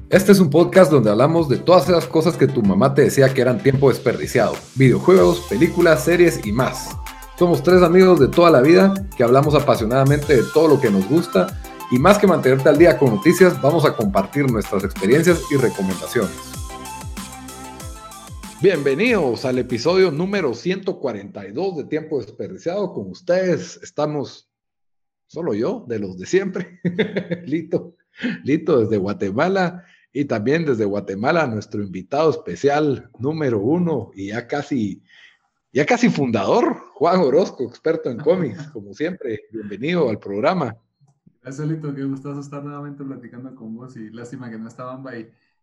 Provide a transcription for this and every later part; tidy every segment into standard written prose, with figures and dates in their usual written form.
Este es un podcast donde hablamos de todas esas cosas que tu mamá te decía que eran tiempo desperdiciado. Videojuegos, películas, series y más. Somos tres amigos de toda la vida que hablamos apasionadamente de todo lo que nos gusta y más que mantenerte al día con noticias, vamos a compartir nuestras experiencias y recomendaciones. Bienvenidos al episodio número 142 de Tiempo Desperdiciado. Con ustedes estamos solo yo, de los de siempre, Lito desde Guatemala. Y también desde Guatemala, nuestro invitado especial número 1 y ya casi fundador, Juan Orozco, experto en cómics, como siempre. Bienvenido al programa. Gracias, Lito, qué gustazo estar nuevamente platicando con vos y lástima que no está Bamba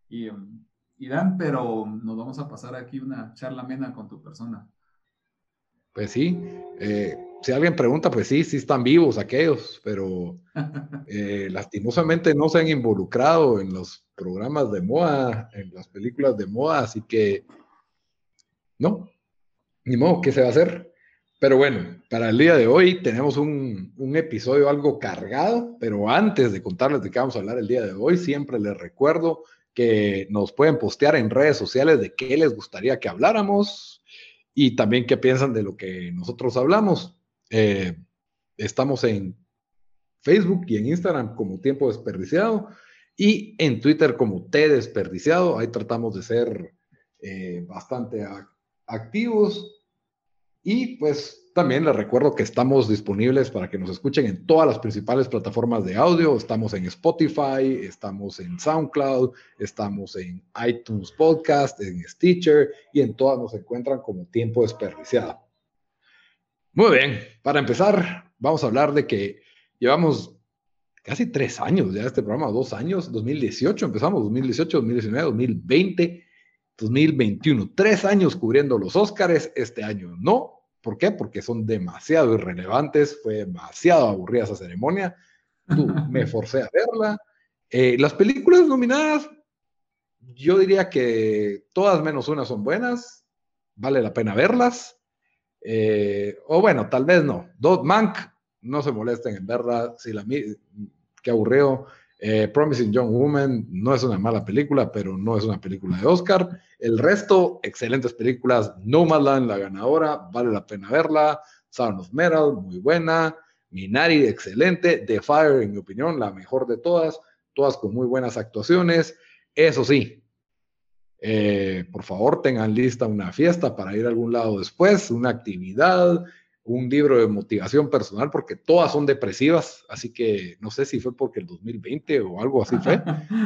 y Dan, pero nos vamos a pasar aquí una charla amena con tu persona. Pues sí, si alguien pregunta, pues sí están vivos aquellos, pero lastimosamente no se han involucrado en los programas de moda, en las películas de moda, así que no, ni modo, ¿qué se va a hacer? Pero bueno, para el día de hoy tenemos un episodio algo cargado, pero antes de contarles de qué vamos a hablar el día de hoy, siempre les recuerdo que nos pueden postear en redes sociales de qué les gustaría que habláramos y también qué piensan de lo que nosotros hablamos. Estamos en Facebook y en Instagram como Tiempo Desperdiciado y en Twitter como T Desperdiciado. Ahí tratamos de ser bastante activos. Y pues también les recuerdo que estamos disponibles para que nos escuchen en todas las principales plataformas de audio. Estamos en Spotify, estamos en SoundCloud, estamos en iTunes Podcast, en Stitcher y en todas nos encuentran como Tiempo Desperdiciado. Muy bien, para empezar vamos a hablar de que llevamos casi 3 años ya este programa, 2 años, 2018 empezamos, 2018, 2019, 2020, 2021, 3 años cubriendo los Óscares, este año no. ¿Por qué? Porque son demasiado irrelevantes, fue demasiado aburrida esa ceremonia, me forcé a verla. Las películas nominadas, yo diría que todas menos una son buenas, vale la pena verlas, o bueno, tal vez no. Mank, no se molesten en verla, si la qué aburrido. Promising Young Woman no es una mala película, pero no es una película de Oscar. El resto, excelentes películas. Nomadland, la ganadora, vale la pena verla. Sound of Metal, muy buena. Minari, excelente. The Fire, en mi opinión, la mejor de todas con muy buenas actuaciones. Eso sí, por favor tengan lista una fiesta para ir a algún lado después, una actividad, un libro de motivación personal, porque todas son depresivas, así que no sé si fue porque el 2020 o algo así fue,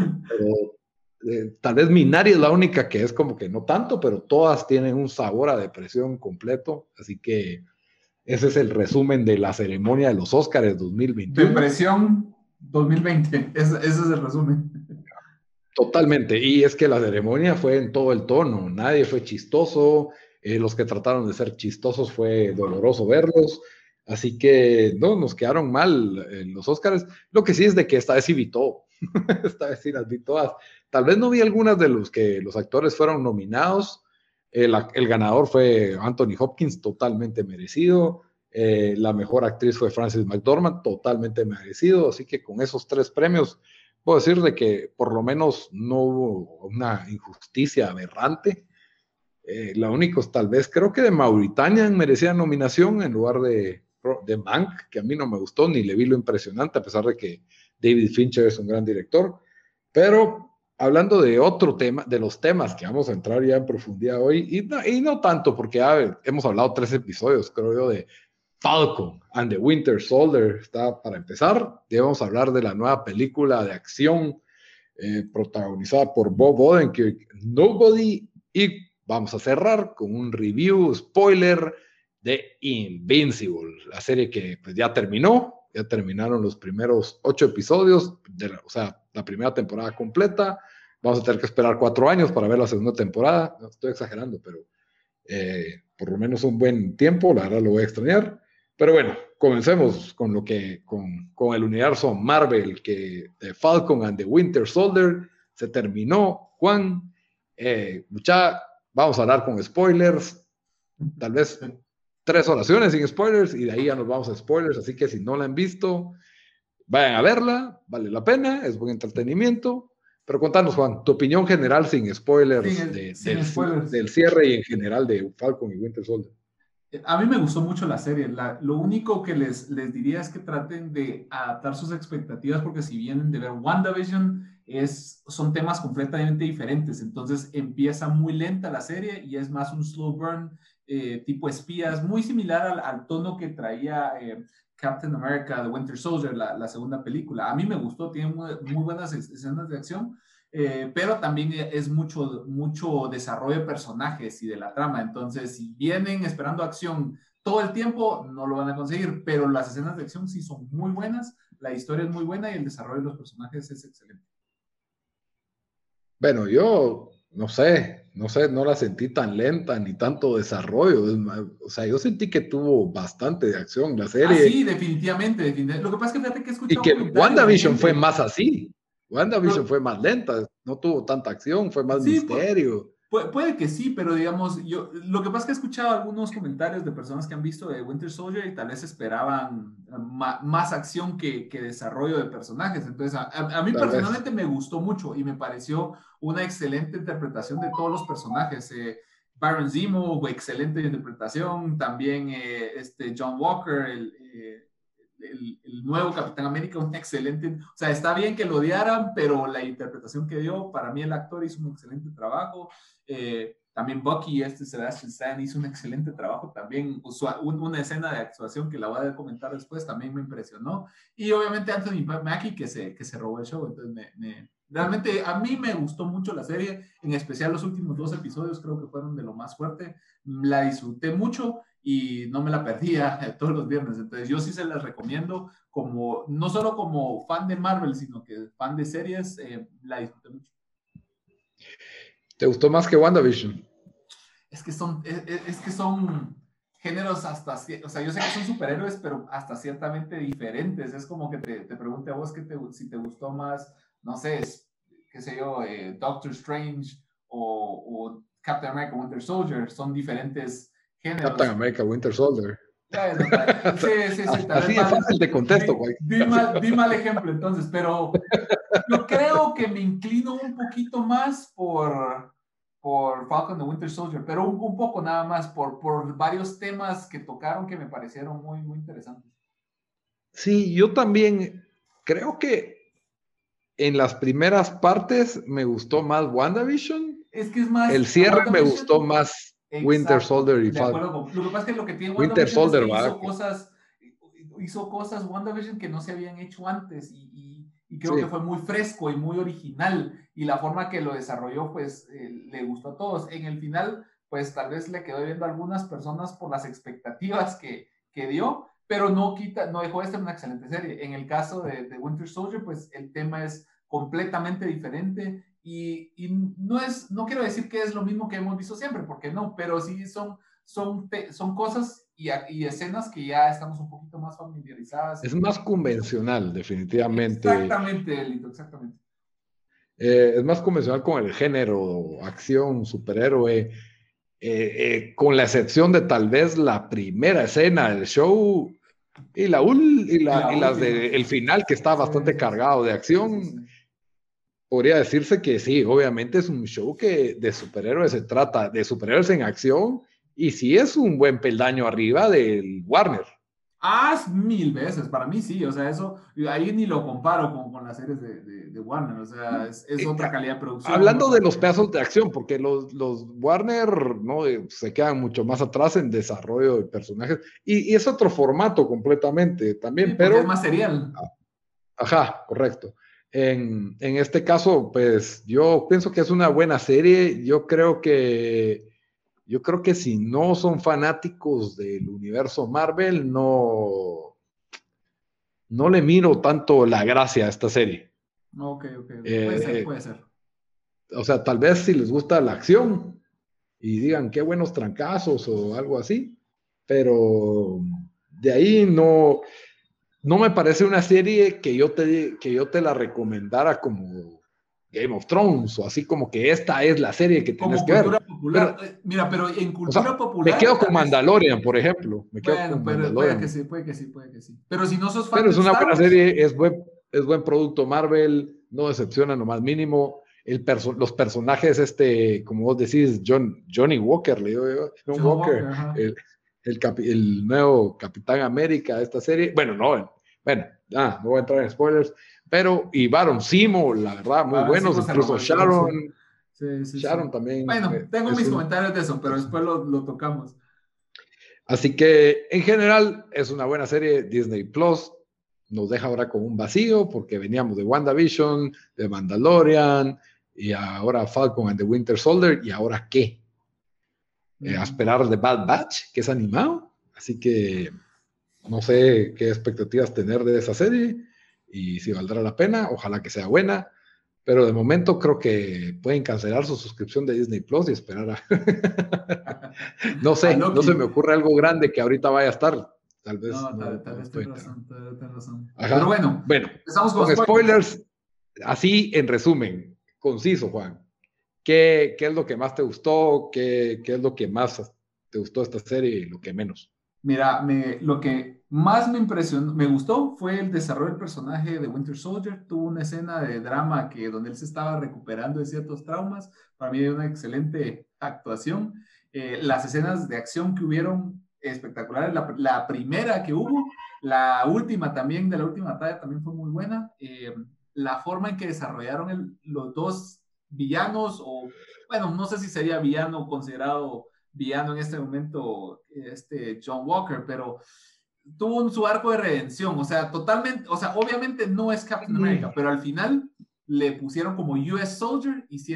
pero tal vez Minari es la única que es como que no tanto, pero todas tienen un sabor a depresión completo, así que ese es el resumen de la ceremonia de los Óscares 2021. Depresión 2020, ese es el resumen. Totalmente, y es que la ceremonia fue en todo el tono, nadie fue chistoso, los que trataron de ser chistosos fue doloroso verlos, así que no, nos quedaron mal los Óscares. Lo que sí es de que esta vez sí vi todo, esta vez sí las vi todas. Tal vez no vi algunas de los que los actores fueron nominados, el ganador fue Anthony Hopkins, totalmente merecido, la mejor actriz fue Frances McDormand, totalmente merecido, así que con esos 3 premios puedo decir de que por lo menos no hubo una injusticia aberrante. La única, tal vez, creo que de Mauritania merecía nominación en lugar de Mank, que a mí no me gustó ni le vi lo impresionante, a pesar de que David Fincher es un gran director. Pero hablando de otro tema, de los temas que vamos a entrar ya en profundidad hoy, y no tanto, porque hemos hablado 3 episodios, creo yo, de Falcon and the Winter Soldier está para empezar. Debemos hablar de la nueva película de acción protagonizada por Bob Odenkirk, Nobody, y vamos a cerrar con un review spoiler de Invincible, la serie que pues, ya terminaron los primeros 8 episodios, o sea, la primera temporada completa. Vamos a tener que esperar 4 años para ver la segunda temporada. No estoy exagerando, pero por lo menos un buen tiempo, la verdad lo voy a extrañar. Pero bueno, comencemos con el universo Marvel, que de Falcon and the Winter Soldier se terminó. Juan, vamos a hablar con spoilers, tal vez 3 oraciones sin spoilers y de ahí ya nos vamos a spoilers, así que si no la han visto, vayan a verla, vale la pena, es buen entretenimiento. Pero contanos, Juan, tu opinión general sin spoilers, sin spoilers. del cierre y en general de Falcon y Winter Soldier. A mí me gustó mucho la serie. Lo único que les diría es que traten de adaptar sus expectativas, porque si vienen de ver WandaVision, son temas completamente diferentes. Entonces empieza muy lenta la serie y es más un slow burn tipo espías, muy similar al tono que traía Captain America, The Winter Soldier, la segunda película. A mí me gustó, tiene muy buenas escenas de acción. Pero también es mucho desarrollo de personajes y de la trama. Entonces, si vienen esperando acción todo el tiempo, no lo van a conseguir, pero las escenas de acción sí son muy buenas, la historia es muy buena y el desarrollo de los personajes es excelente. Bueno, yo no sé, no la sentí tan lenta ni tanto desarrollo. O sea, yo sentí que tuvo bastante de acción la serie. Sí, definitivamente. Lo que pasa es que fíjate que he escuchado y que WandaVision fue más así. WandaVision fue más lenta, no tuvo tanta acción, fue más misterio. Puede que sí, pero digamos, lo que pasa es que he escuchado algunos comentarios de personas que han visto de Winter Soldier y tal vez esperaban más acción que desarrollo de personajes. Entonces, a mí personalmente me gustó mucho y me pareció una excelente interpretación de todos los personajes. Baron Zemo, excelente interpretación. También John Walker, el nuevo Capitán América, un excelente, o sea, está bien que lo odiaran, pero la interpretación que dio, para mí el actor hizo un excelente trabajo. También Bucky, Sebastian Stan hizo un excelente trabajo también. Una escena de actuación que la voy a comentar después también me impresionó. Y obviamente Anthony Mackie que se robó el show. Entonces, realmente a mí me gustó mucho la serie, en especial los últimos 2 episodios, creo que fueron de lo más fuerte. La disfruté mucho y no me la perdía todos los viernes. Entonces, yo sí se las recomiendo, no solo como fan de Marvel, sino que fan de series, la disfruté mucho. ¿Te gustó más que WandaVision? Es que son géneros o sea, yo sé que son superhéroes, pero hasta ciertamente diferentes. Es como que te pregunte a vos si te gustó más, no sé, qué sé yo, Doctor Strange o Captain America Winter Soldier. Son diferentes géneros. Captain America Winter Soldier. Bueno, sí. Así es fácil de contesto, güey. Di mal ejemplo, entonces, pero yo creo que me inclino un poquito más por Falcon the Winter Soldier, pero un poco nada más por varios temas que tocaron que me parecieron muy, muy interesantes. Sí, yo también creo que en las primeras partes me gustó más WandaVision. Es que es más... El cierre me gustó más Winter Soldier y Falcon. Lo que pasa es que lo que tiene Winter Soldier es que hizo cosas WandaVision que no se habían hecho antes y creo que fue muy fresco y muy original, y la forma que lo desarrolló pues le gustó a todos. En el final pues tal vez le quedó viendo a algunas personas por las expectativas que dio, pero no dejó de ser una excelente serie. En el caso de Winter Soldier pues el tema es completamente diferente y no quiero decir que es lo mismo que hemos visto siempre, porque no, pero sí son cosas y escenas que ya estamos un poquito más familiarizadas. Es más convencional, definitivamente. Exactamente, Lito, exactamente. Es más convencional con el género, acción, superhéroe, con la excepción de tal vez la primera escena del show y las del final, que está bastante cargado de acción. Sí. Podría decirse que sí, obviamente es un show que de superhéroes se trata, de superhéroes en acción, y sí es un buen peldaño arriba del Warner. 1000 veces, para mí sí, o sea, eso, ahí ni lo comparo con las series de Warner, o sea, es otra calidad de producción. Hablando de los pedazos de acción, porque los Warner no se quedan mucho más atrás en desarrollo de personajes, y es otro formato completamente también, sí, pero... es más serial. Ajá, correcto. En este caso, pues yo pienso que es una buena serie. Yo creo que si no son fanáticos del universo Marvel, no le miro tanto la gracia a esta serie. Ok. Puede ser. O sea, tal vez si les gusta la acción y digan qué buenos trancazos o algo así, pero de ahí no me parece una serie que yo te la recomendara como Game of Thrones, o así como que esta es la serie que tienes que ver. Popular. Mira, pero en cultura popular... Me quedo con Mandalorian, por ejemplo. Puede que sí. Pero si no sos fan pero es una buena serie, es buen producto Marvel, no decepciona lo más mínimo. Los personajes, como vos decís, Johnny Walker, le digo yo, John Walker, el nuevo Capitán América de esta serie. Bueno, no voy a entrar en spoilers, pero y Baron Zemo, la verdad, muy buenos, incluso Sharon. Sharon también. Bueno, tengo mis comentarios de eso, pero después lo tocamos. Así que, en general, es una buena serie. Disney Plus nos deja ahora con un vacío, porque veníamos de WandaVision, de Mandalorian, y ahora Falcon and the Winter Soldier, ¿y ahora qué? A esperar de Bad Batch, que es animado. Así que no sé qué expectativas tener de esa serie y si valdrá la pena. Ojalá que sea buena. Pero de momento creo que pueden cancelar su suscripción de Disney Plus y esperar a... no sé, no se me ocurre algo grande que ahorita vaya a estar. Tal vez tal vez tienes razón. Ajá. Pero bueno, empezamos con spoilers. Así, en resumen, conciso, Juan. ¿Qué es lo que más te gustó? ¿Qué es lo que más te gustó de esta serie y lo que menos? Mira, lo que más me impresionó, me gustó fue el desarrollo del personaje de Winter Soldier. Tuvo una escena de drama donde él se estaba recuperando de ciertos traumas. Para mí, una excelente actuación. Las escenas de acción que hubieron espectaculares. La primera que hubo, la última también, de la última batalla, también fue muy buena. La forma en que desarrollaron los dos villanos, o bueno, no sé si sería villano considerado villano en este momento, John Walker, pero tuvo su arco de redención, o sea, totalmente, o sea, obviamente no es Captain America, pero al final le pusieron como US Soldier y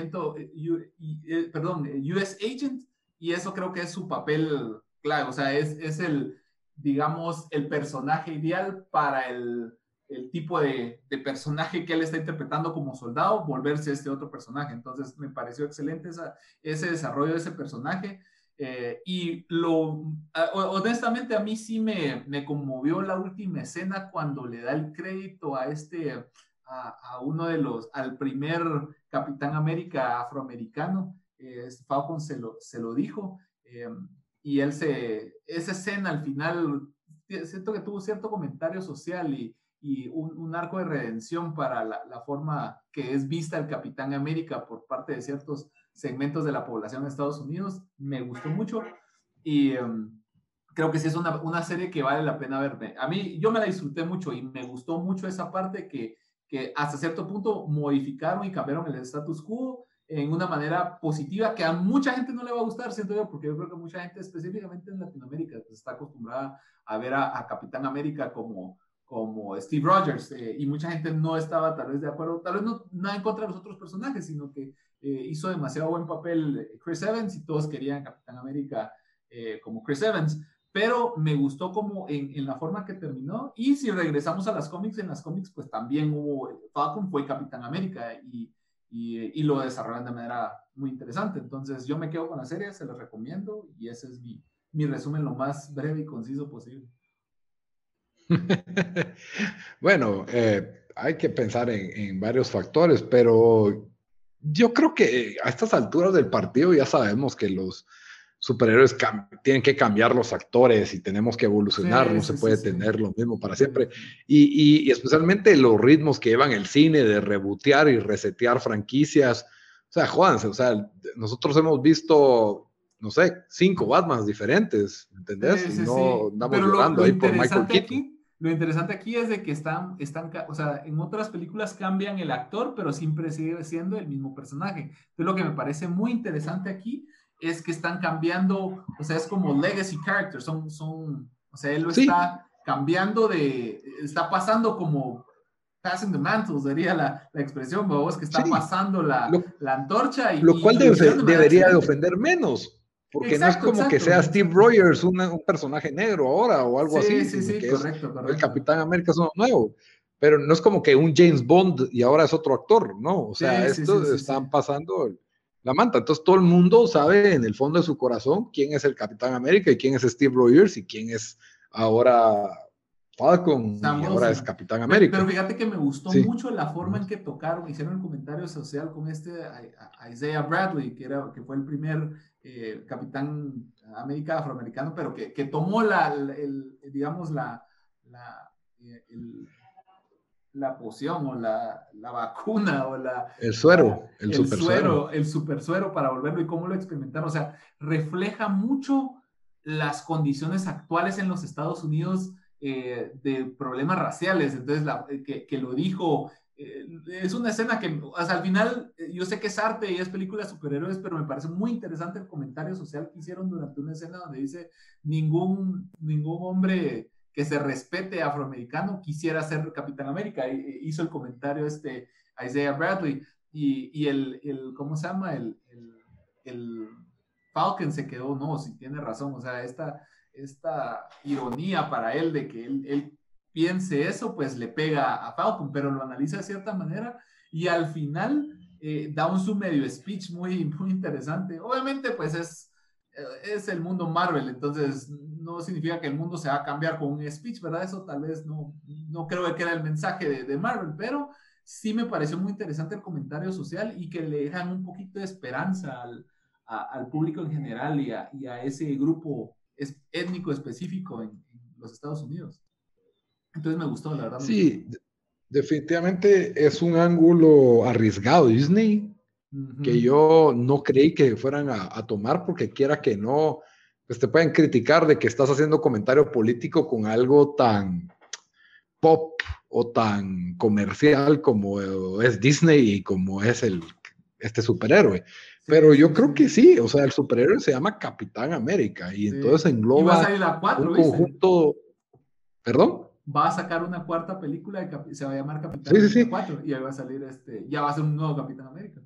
US Agent, y eso creo que es su papel clave, o sea, es digamos, el personaje ideal para el tipo de personaje que él está interpretando como soldado, volverse este otro personaje. Entonces, me pareció excelente ese desarrollo de ese personaje. Y honestamente a mí sí me conmovió la última escena cuando le da el crédito a uno al primer Capitán América afroamericano. Falcon se lo dijo, y esa escena al final siento que tuvo cierto comentario social y un arco de redención para la forma que es vista el Capitán América por parte de ciertos segmentos de la población de Estados Unidos. Me gustó mucho y creo que sí es una serie que vale la pena verme. A mí, yo me la disfruté mucho y me gustó mucho esa parte que hasta cierto punto modificaron y cambiaron el status quo en una manera positiva que a mucha gente no le va a gustar, siento yo, porque yo creo que mucha gente, específicamente en Latinoamérica, pues, está acostumbrada a ver a Capitán América como Steve Rogers, y mucha gente no estaba tal vez de acuerdo, tal vez no nada en contra de los otros personajes, sino que hizo demasiado buen papel Chris Evans y todos querían Capitán América como Chris Evans, pero me gustó como en la forma que terminó. Y si regresamos a las cómics, en las cómics pues también Falcon fue Capitán América y lo desarrollan de manera muy interesante. Entonces yo me quedo con la serie, se los recomiendo y ese es mi resumen lo más breve y conciso posible. Bueno, hay que pensar en varios factores, pero yo creo que a estas alturas del partido ya sabemos que los superhéroes tienen que cambiar los actores y tenemos que evolucionar, no se puede tener lo mismo para siempre. Y especialmente los ritmos que llevan el cine de rebotear y resetear franquicias. O sea, jódanse, o sea, nosotros hemos visto, no sé, 5 Batmans diferentes, ¿entendés? Y no andamos llorando ahí por Michael Keaton. Lo interesante aquí es de que o sea, en otras películas cambian el actor, pero siempre sigue siendo el mismo personaje. Entonces, lo que me parece muy interesante aquí es que están cambiando, o sea, es como legacy characters, o sea, él lo está cambiando está pasando como passing the mantle, sería la expresión, vos, que está pasando la antorcha. Lo cual debería de ofender menos. Porque no es como que sea Steve Rogers un personaje negro ahora o algo así, sino que correcto. El Capitán América es uno nuevo. Pero no es como que un James Bond y ahora es otro actor, ¿no? O sea, están pasando la manta. Entonces todo el mundo sabe en el fondo de su corazón quién es el Capitán América y quién es Steve Rogers y quién es ahora Falcon y ahora es Capitán América. Pero fíjate que me gustó mucho la forma en que hicieron el comentario social con Isaiah Bradley, que fue el primer Capitán América afroamericano, pero que tomó digamos, la poción o la vacuna o El suero, el el super suero. suero, el super suero para volverlo y cómo lo experimentaron. O sea, refleja mucho las condiciones actuales en los Estados Unidos de problemas raciales. Entonces, que lo dijo, es una escena que, o sea, al final, yo sé que es arte y es película de superhéroes, pero me parece muy interesante el comentario social que hicieron durante una escena donde dice, ningún hombre que se respete afroamericano quisiera ser Capitán América. Hizo el comentario Isaiah Bradley y ¿cómo se llama? El Falcon se quedó, no, si tiene razón, o sea, esta ironía para él de que él piense eso, pues le pega a Falcon, pero lo analiza de cierta manera y al final da un su medio speech muy interesante. Obviamente, pues es el mundo Marvel, entonces no significa que el mundo se va a cambiar con un speech, ¿verdad? Eso tal vez no creo que era el mensaje de Marvel, pero sí me pareció muy interesante el comentario social y que le dejan un poquito de esperanza al público en general y a ese grupo étnico específico en los Estados Unidos. Entonces me gustó, la verdad me gustó. Sí, definitivamente es un ángulo arriesgado Disney que yo no creí que fueran a tomar porque quiera que no, pues te pueden criticar de que estás haciendo comentario político con algo tan pop o tan comercial como es Disney y como es este superhéroe. Sí, Pero yo sí, creo sí. que sí, o sea, el superhéroe se llama Capitán América y Sí. entonces Y va a engloba salir la un 4, ¿viste? conjunto, ¿perdón? Va a sacar una cuarta película, se va a llamar Capitán Sí, sí, América sí. 4 y ahí va a salir ya va a ser un nuevo Capitán América.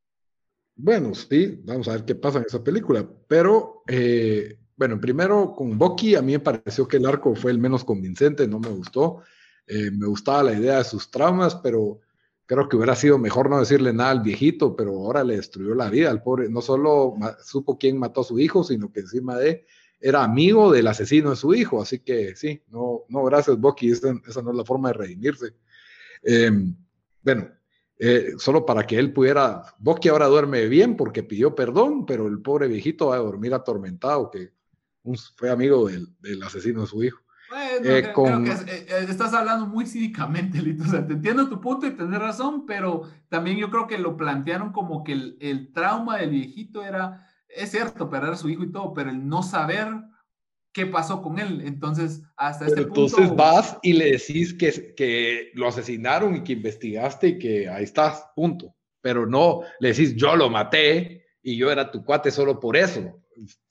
Bueno, sí, vamos a ver qué pasa en esa película. Pero, bueno, primero con Bucky, a mí me pareció que el arco fue el menos convincente, no me gustó. Me gustaba la idea de sus traumas, pero creo que hubiera sido mejor no decirle nada al viejito, pero ahora le destruyó la vida al pobre. No solo supo quién mató a su hijo, sino que encima de era amigo del asesino de su hijo. Así que sí, no, gracias, Bucky, esa no es la forma de redimirse. Eh, bueno, solo para que él pudiera, Bucky ahora duerme bien porque pidió perdón, pero el pobre viejito va a dormir atormentado, que fue amigo del asesino de su hijo. Bueno, creo que Con estás hablando muy cínicamente, Lito. O sea, te entiendo tu punto y tenés razón, pero también yo creo que lo plantearon como que el trauma del viejito es cierto, perder a su hijo y todo, pero el no saber qué pasó con él. Entonces, hasta este Pero entonces punto, vas y le decís que lo asesinaron y que investigaste y que ahí estás, punto. Pero no le decís yo lo maté y yo era tu cuate solo por eso.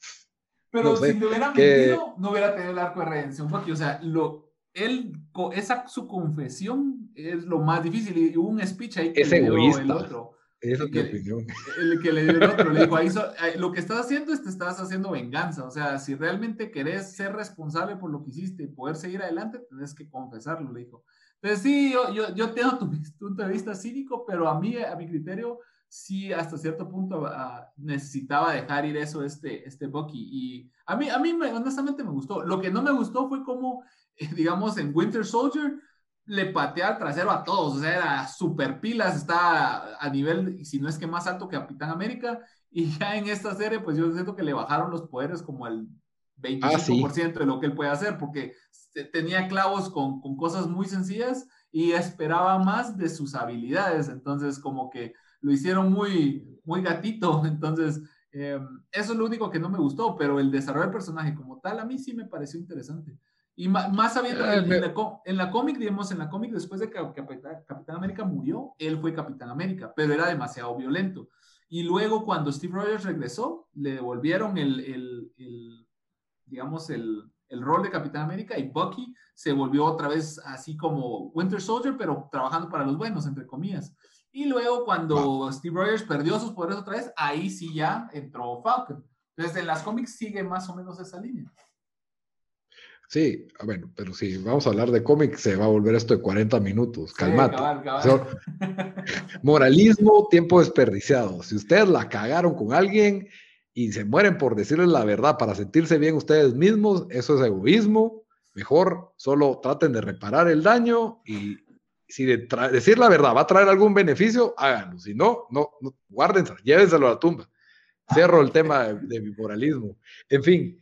No pero si sé, le hubiera que mentido, no hubiera tenido el arco de redención, porque, o sea, su confesión es lo más difícil. Y hubo un speech ahí que es le dio el egoísta. otro, Esa es el mi que, opinión. el que le dio el otro, le dijo, lo que estás haciendo es te estás haciendo venganza. O sea, si realmente querés ser responsable por lo que hiciste y poder seguir adelante, tenés que confesarlo, le dijo. Entonces, sí, yo tengo tu punto de vista cínico, pero a mi criterio, sí, hasta cierto punto necesitaba dejar ir eso este Bucky. Y honestamente me gustó. Lo que no me gustó fue como, digamos, en Winter Soldier le patea al trasero a todos. O sea, era super pilas, está a nivel, si no es que más alto que Capitán América. Y ya en esta serie, pues yo siento que le bajaron los poderes como al Ah, sí. 25% de lo que él puede hacer, porque tenía clavos con cosas muy sencillas y esperaba más de sus habilidades. Entonces, como que lo hicieron muy gatito. Entonces, eso es lo único que no me gustó, pero el desarrollo del personaje como tal a mí sí me pareció interesante. Y más sabiendo, Me, en la cómic, digamos, en la cómic después de que Capitán América murió, él fue Capitán América, pero era demasiado violento. Y luego cuando Steve Rogers regresó, le devolvieron digamos, el rol de Capitán América y Bucky se volvió otra vez así como Winter Soldier, pero trabajando para los buenos, entre comillas. Y luego va. cuando Steve Rogers perdió sus poderes otra vez, ahí sí ya entró Falcon. Entonces en las cómics sigue más o menos esa línea. Sí, bueno, pero si vamos a hablar de cómics, se va a volver esto de 40 minutos. Sí, Calmate. cabal, cabal. So, moralismo, tiempo desperdiciado. Si ustedes la cagaron con alguien y se mueren por decirles la verdad para sentirse bien ustedes mismos, eso es egoísmo. Mejor solo traten de reparar el daño y si decir la verdad va a traer algún beneficio, háganlo. Si no, guárdense, llévenselo a la tumba. Cierro el tema de mi moralismo. En fin,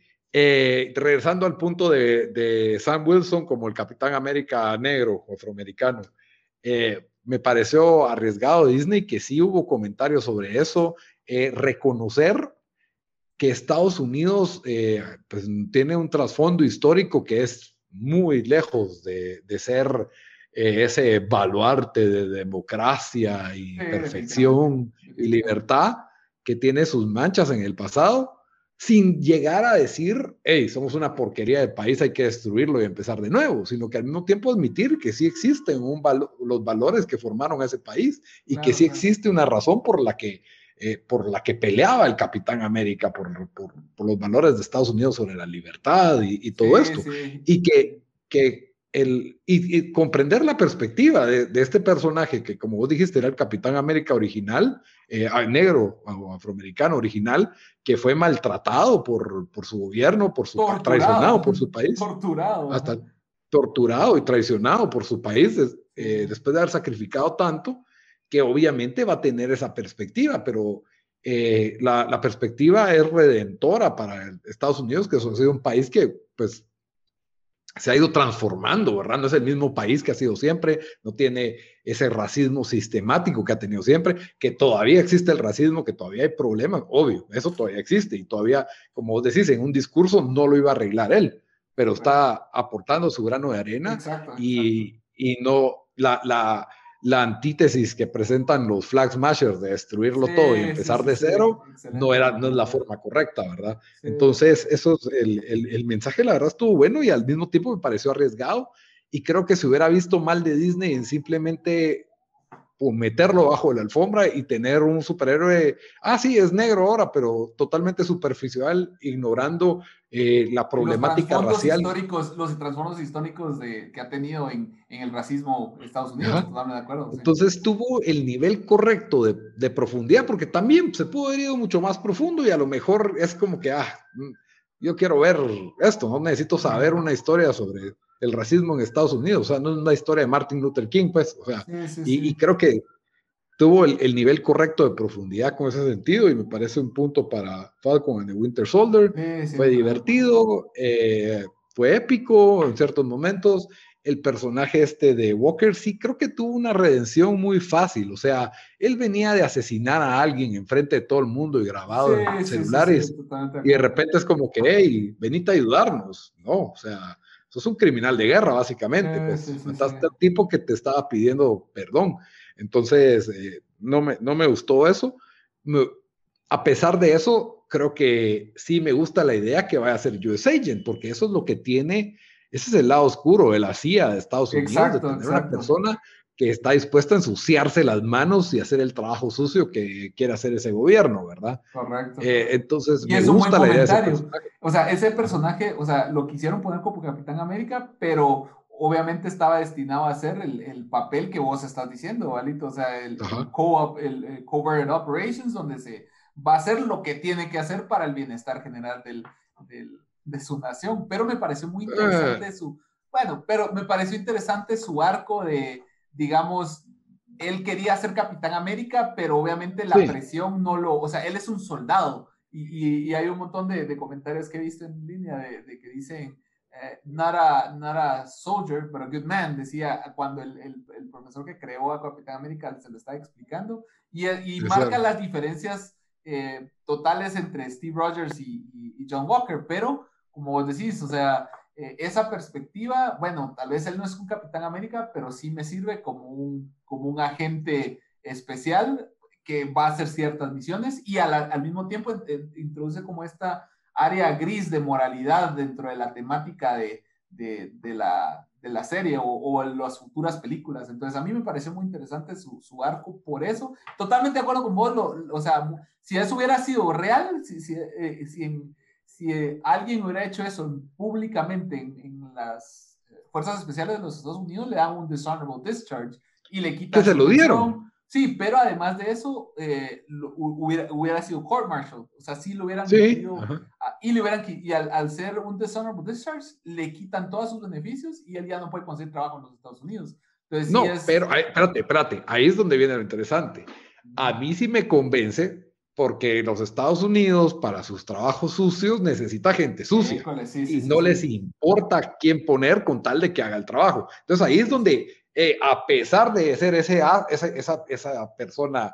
regresando al punto de Sam Wilson como el Capitán América negro, afroamericano. Me pareció arriesgado de Disney, que sí hubo comentarios sobre eso, reconocer que Estados Unidos pues, tiene un trasfondo histórico que es muy lejos de ser ese baluarte de democracia y perfección y libertad, que tiene sus manchas en el pasado, sin llegar a decir, hey, somos una porquería de país, hay que destruirlo y empezar de nuevo, sino que al mismo tiempo admitir que sí existen los valores que formaron a ese país y que sí existe una razón por la que peleaba el Capitán América, por los valores de Estados Unidos sobre la libertad y todo esto. Y y comprender la perspectiva de este personaje que, como vos dijiste, era el Capitán América original, negro o afroamericano original, que fue maltratado por su gobierno, traicionado por su país. Hasta torturado y traicionado por su país después de haber sacrificado tanto, que obviamente va a tener esa perspectiva, pero la perspectiva es redentora para Estados Unidos, que ha sido un país que pues se ha ido transformando, ¿verdad? No es el mismo país que ha sido siempre, no tiene ese racismo sistemático que ha tenido siempre, que todavía existe el racismo, que todavía hay problemas, obvio, eso todavía existe y todavía, como vos decís, en un discurso no lo iba a arreglar él, pero está aportando su grano de arena. Y no la antítesis que presentan los Flag Smashers de destruirlo todo y empezar de cero, no es la forma correcta, ¿verdad? Entonces, eso es el mensaje, la verdad, estuvo bueno y al mismo tiempo me pareció arriesgado, y creo que se hubiera visto mal de Disney en simplemente meterlo bajo la alfombra y tener un superhéroe, sí, es negro ahora, pero totalmente superficial, ignorando la problemática racial. Los trasfondos históricos que ha tenido en el racismo de Estados Unidos, totalmente de acuerdo. Entonces tuvo el nivel correcto de profundidad, porque también se pudo haber ido mucho más profundo y a lo mejor es como que, yo quiero ver esto, no necesito saber una historia sobre el racismo en Estados Unidos, o sea, no es una historia de Martin Luther King, pues, o sea, y creo que tuvo el nivel correcto de profundidad con ese sentido, y me parece un punto para Falcon and the Winter Soldier. Fue divertido, fue épico en ciertos momentos. El personaje de Walker sí creo que tuvo una redención muy fácil, o sea, él venía de asesinar a alguien enfrente de todo el mundo y grabado en celulares, y de repente es como que, hey, venite a ayudarnos, ¿no? O sea, sos un criminal de guerra, básicamente, pues mataste al tipo que te estaba pidiendo perdón. Entonces, no me gustó eso. A pesar de eso, creo que sí me gusta la idea que vaya a ser US Agent, porque eso es lo que tiene, ese es el lado oscuro de la CIA de Estados Unidos, de tener una persona que está dispuesta a ensuciarse las manos y hacer el trabajo sucio que quiere hacer ese gobierno, ¿verdad? Correcto. Entonces, me gusta la idea de ese personaje. O sea, ese personaje, o sea, lo quisieron poner como Capitán América, pero obviamente estaba destinado a hacer el papel que vos estás diciendo, Valito, o sea, el Covert Operations, donde se va a hacer lo que tiene que hacer para el bienestar general de su nación. Pero me pareció muy interesante su arco de, digamos, él quería ser Capitán América, pero obviamente la presión o sea, él es un soldado, y hay un montón de comentarios que he visto en línea de que dicen, not a soldier, but a good man, decía cuando el profesor que creó a Capitán América se lo estaba explicando, y marca las diferencias totales entre Steve Rogers y John Walker, pero como vos decís, o sea, esa perspectiva, bueno, tal vez él no es un Capitán América, pero sí me sirve como un agente especial que va a hacer ciertas misiones, y al mismo tiempo introduce como esta área gris de moralidad dentro de la temática de la serie o las futuras películas. Entonces a mí me pareció muy interesante su arco por eso. Totalmente de acuerdo con vos, o sea, si eso hubiera sido real, si alguien hubiera hecho eso públicamente en las fuerzas especiales de los Estados Unidos, le dan un dishonorable discharge y le quitan que se lo dieron. Sí, pero además de eso, hubiera sido court martial, o sea, sí lo hubieran metido, y al ser un dishonorable discharge, le quitan todos sus beneficios y él ya no puede conseguir trabajo en los Estados Unidos. Entonces, no, pero espérate, ahí es donde viene lo interesante. A mí sí me convence, porque los Estados Unidos, para sus trabajos sucios, necesita gente sucia, y no les importa quién poner con tal de que haga el trabajo. Entonces ahí es donde a pesar de ser esa persona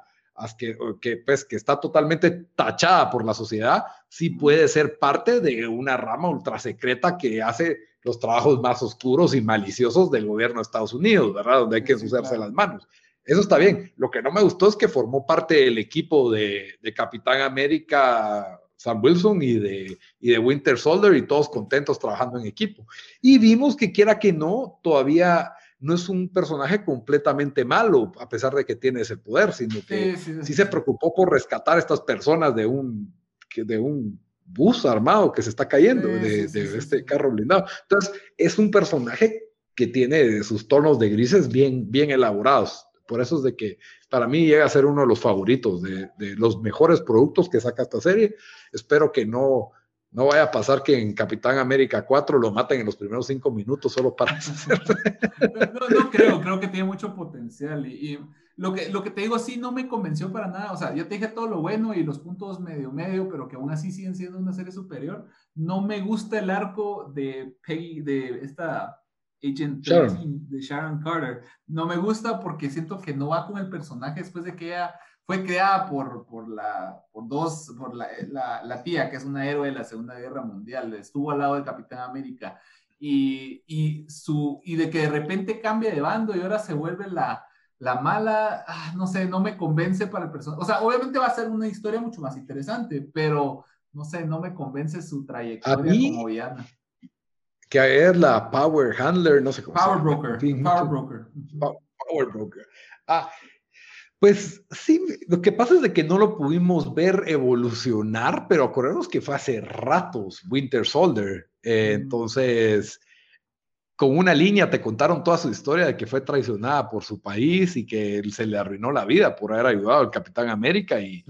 que está totalmente tachada por la sociedad, sí puede ser parte de una rama ultra secreta que hace los trabajos más oscuros y maliciosos del gobierno de Estados Unidos, ¿verdad? Donde hay que ensuciarse las manos. Eso está bien. Lo que no me gustó es que formó parte del equipo de Capitán América, Sam Wilson, y de Winter Soldier, y todos contentos trabajando en equipo. Y vimos que quiera que no, todavía no es un personaje completamente malo, a pesar de que tiene ese poder, sino que sí se preocupó por rescatar a estas personas de un bus armado que se está cayendo, de este carro blindado. Entonces, es un personaje que tiene sus tonos de grises bien, bien elaborados. Por eso es de que para mí llega a ser uno de los favoritos, de los mejores productos que saca esta serie. Espero que no vaya a pasar que en Capitán América 4 lo maten en los primeros 5 minutos solo para no creo que tiene mucho potencial. Y lo que te digo, sí, no me convenció para nada. O sea, yo te dije todo lo bueno y los puntos medio, pero que aún así siguen siendo una serie superior. No me gusta el arco de Peggy, de esta Agent 13, de Sharon Carter. No me gusta porque siento que no va con el personaje después de que ella fue creada por la tía, que es una héroe de la Segunda Guerra Mundial. Estuvo al lado de Capitán América. Y de que de repente cambia de bando y ahora se vuelve la mala, no sé, no me convence para el personaje. O sea, obviamente va a ser una historia mucho más interesante, pero no sé, no me convence su trayectoria como villana. Que es la Power Handler, no sé cómo Power se Broker. En fin, Power Broker. Power Broker. Pues sí, lo que pasa es de que no lo pudimos ver evolucionar, pero acordemos que fue hace ratos Winter Soldier. Entonces, con una línea te contaron toda su historia de que fue traicionada por su país y que se le arruinó la vida por haber ayudado al Capitán América y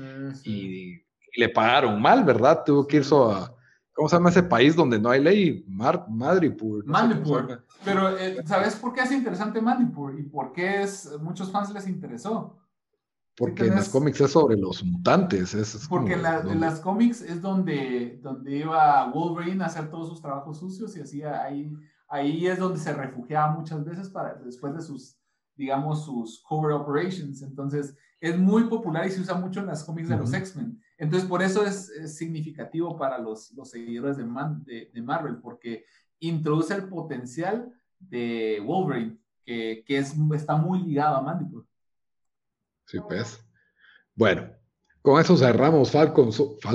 le pagaron mal, ¿verdad? Tuvo que irse a... ¿Cómo se llama ese país donde no hay ley? Madripoor. Madripoor. Pero, ¿sabes por qué es interesante Madripoor? ¿Y por qué muchos fans les interesó? Porque en los cómics es sobre los mutantes. Porque en las cómics es donde iba Wolverine a hacer todos sus trabajos sucios y hacía ahí es donde se refugiaba muchas veces después de sus, digamos, sus cover operations. Entonces, es muy popular y se usa mucho en las cómics de los X-Men. Entonces, por eso es significativo para los seguidores de Marvel, porque introduce el potencial de Wolverine, que está muy ligado a Mandible. Sí, pues. Bueno, con eso cerramos Falcon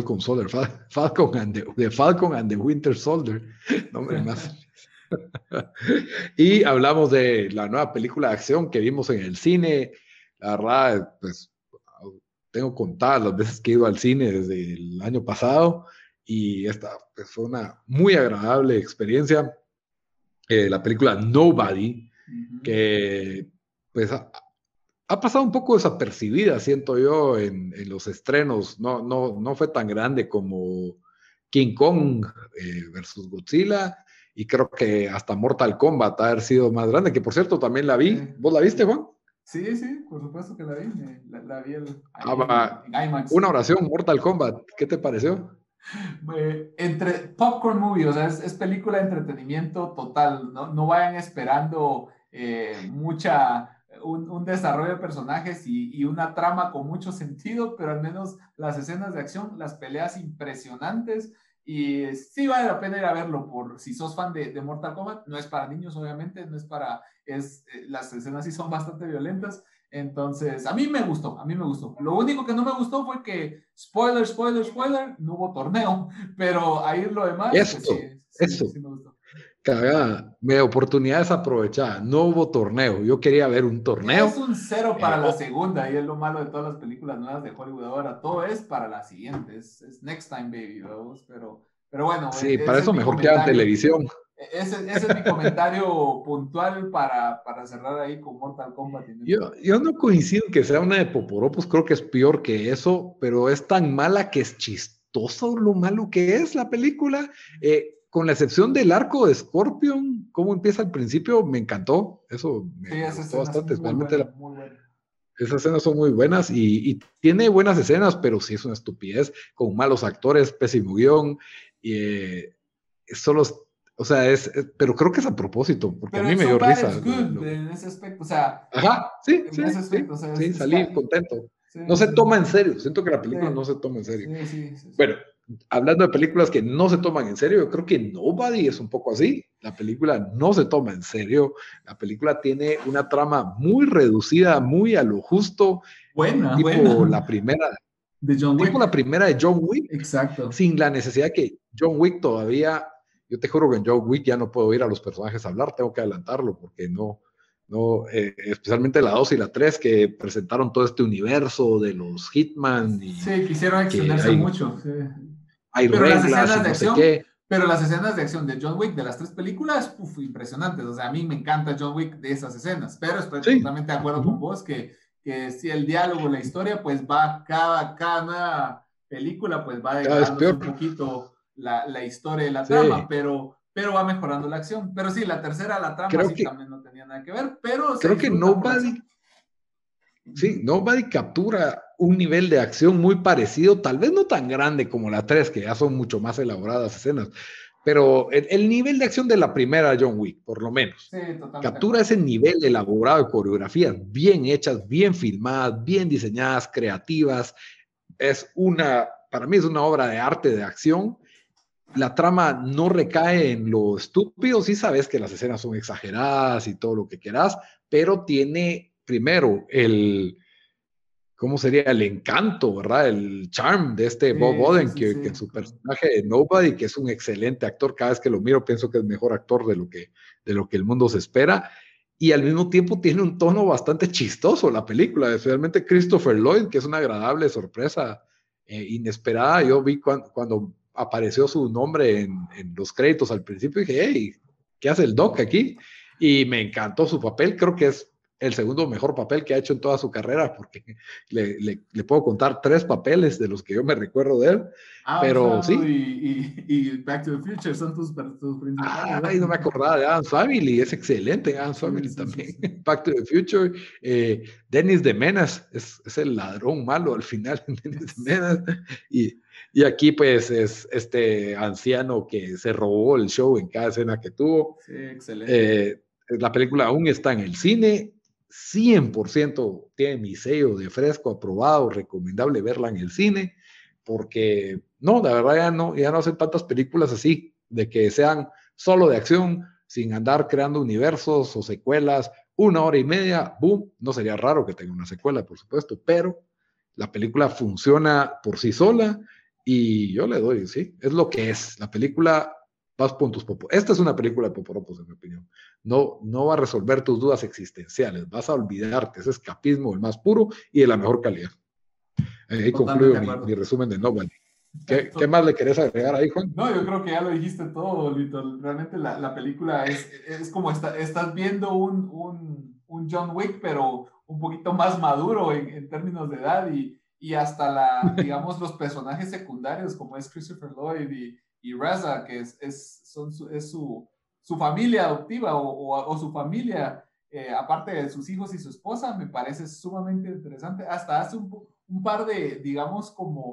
and the Winter Soldier. Nombre más. Y hablamos de la nueva película de acción que vimos en el cine. La verdad, pues tengo contadas las veces que he ido al cine desde el año pasado y esta pues, fue una muy agradable experiencia. La película Nobody, que pues ha pasado un poco desapercibida, siento yo, en los estrenos. No fue tan grande como King Kong versus Godzilla, y creo que hasta Mortal Kombat ha haber sido más grande, que por cierto también la vi. ¿Vos la viste, Juan? Sí, por supuesto que la vi. La vi en IMAX. Una oración, Mortal Kombat. ¿Qué te pareció? Entre popcorn movie, o sea, es película de entretenimiento total. No vayan esperando un desarrollo de personajes y una trama con mucho sentido, pero al menos las escenas de acción, las peleas impresionantes, y sí vale la pena ir a verlo si sos fan de Mortal Kombat. No es para niños, obviamente, las escenas sí son bastante violentas. Entonces, a mí me gustó. Lo único que no me gustó fue que, spoiler, no hubo torneo, pero ahí lo demás, eso. Sí me gustó. Cagada, mi oportunidad desaprovechada. No hubo torneo. Yo quería ver un torneo. Es un 0 para la segunda, y es lo malo de todas las películas nuevas de Hollywood ahora. Todo es para la siguiente. Es next time, baby, vamos. Pero bueno. Sí, para eso mejor queda en televisión. Ese es mi comentario puntual para cerrar ahí con Mortal Kombat. Yo no coincido que sea una de Poporopos, creo que es peor que eso, pero es tan mala que es chistoso lo malo que es la película. Con la excepción del arco de Scorpion, cómo empieza al principio, me encantó. Eso me gustó bastante. Esas escenas son muy buenas y tiene buenas escenas, pero sí es una estupidez, con malos actores, pésimo guión. Solo O sea, pero creo que es a propósito, porque Pero a mí me So dio Bad risa. It's Good en ese aspecto, o sea, Ajá, sí, en sí, ese sí, aspecto, o sea, sí, salí contento. sí, No se sí, toma en serio, siento que la película sí, no se toma en serio. sí, sí, sí, sí. Bueno, hablando de películas que no se toman en serio, yo creo que Nobody es un poco así. La película no se toma en serio. La película tiene una trama muy reducida, muy a lo justo, Buena, tipo buena, la primera, de John tipo la Wick, primera de John Wick, exacto. sin la necesidad que John Wick todavía, yo te juro que en John Wick ya no puedo ir a los personajes a hablar, tengo que adelantarlo porque especialmente la 2 y la 3 que presentaron todo este universo de los Hitman y Sí, quisieron que extenderse mucho, sí. hay Pero las reglas escenas y de no sé acción, qué. pero las escenas de acción de John Wick de las tres películas, uf, impresionantes. O sea, a mí me encanta John Wick de esas escenas, pero estoy Sí. totalmente de acuerdo con Uh-huh. vos que si el diálogo, la historia, pues va cada nueva película, pues va Cada vez degradándose peor. un poquito la historia y la trama, Sí. pero va mejorando la acción. Pero sí, la tercera, la trama Creo sí que, también no tenía nada que ver, pero se creo que disfruta por la Nobody, acción. sí, Nobody captura un nivel de acción muy parecido, tal vez no tan grande como la 3 que ya son mucho más elaboradas escenas, pero el nivel de acción de la primera John Wick, por lo menos. Sí, totalmente de Captura acuerdo. ese nivel elaborado de coreografías bien hechas, bien filmadas, bien diseñadas, creativas. Para mí es una obra de arte de acción. La trama no recae en lo estúpido, sí sabes que las escenas son exageradas y todo lo que quieras, pero tiene primero ¿cómo sería? El encanto, ¿verdad? El charm de este Bob Sí, sí, sí, Odenkirk sí. en su personaje de Nobody, que es un excelente actor. Cada vez que lo miro pienso que es mejor actor de lo que el mundo se espera. Y al mismo tiempo tiene un tono bastante chistoso la película, especialmente Christopher Lloyd, que es una agradable sorpresa inesperada. Yo vi cuando apareció su nombre en los créditos al principio y dije, hey, ¿qué hace el Doc aquí? Y me encantó su papel, creo que es el segundo mejor papel que ha hecho en toda su carrera, porque le puedo contar 3 papeles de los que yo me recuerdo de él, Adam pero Family sí. y Back to the Future son tus principales, Ay, no me ¿no? acordaba de Addams Family, es excelente Addams Sí, Family sí, sí, también. sí. Back to the Future, Dennis de Menas, es el ladrón malo al final, Dennis de Es- Menas. Y aquí pues es este anciano que se robó el show en cada escena que tuvo. sí, excelente. Eh, la película aún está en el cine, 100% tiene mi sello de fresco, aprobado, recomendable verla en el cine, porque no, la verdad ya no hacen tantas películas así, de que sean solo de acción, sin andar creando universos o secuelas, 1 hora y media, boom, no sería raro que tenga una secuela, por supuesto, pero la película funciona por sí sola y yo le doy, sí, es lo que es. La película vas con tus popos. Esta es una película de poporopos, en mi opinión. No va a resolver tus dudas existenciales. Vas a olvidarte ese escapismo el más puro y de la mejor calidad. Ahí concluyo Totalmente de mi acuerdo. resumen de Nobody. ¿Qué más le querés agregar ahí, Juan? No, yo creo que ya lo dijiste todo, Lito. Realmente la película es como estás viendo un John Wick, pero un poquito más maduro en términos de edad y hasta digamos, los personajes secundarios como es Christopher Lloyd y Reza, que es su familia adoptiva o su familia, aparte de sus hijos y su esposa, me parece sumamente interesante. Hasta hace un par de, digamos,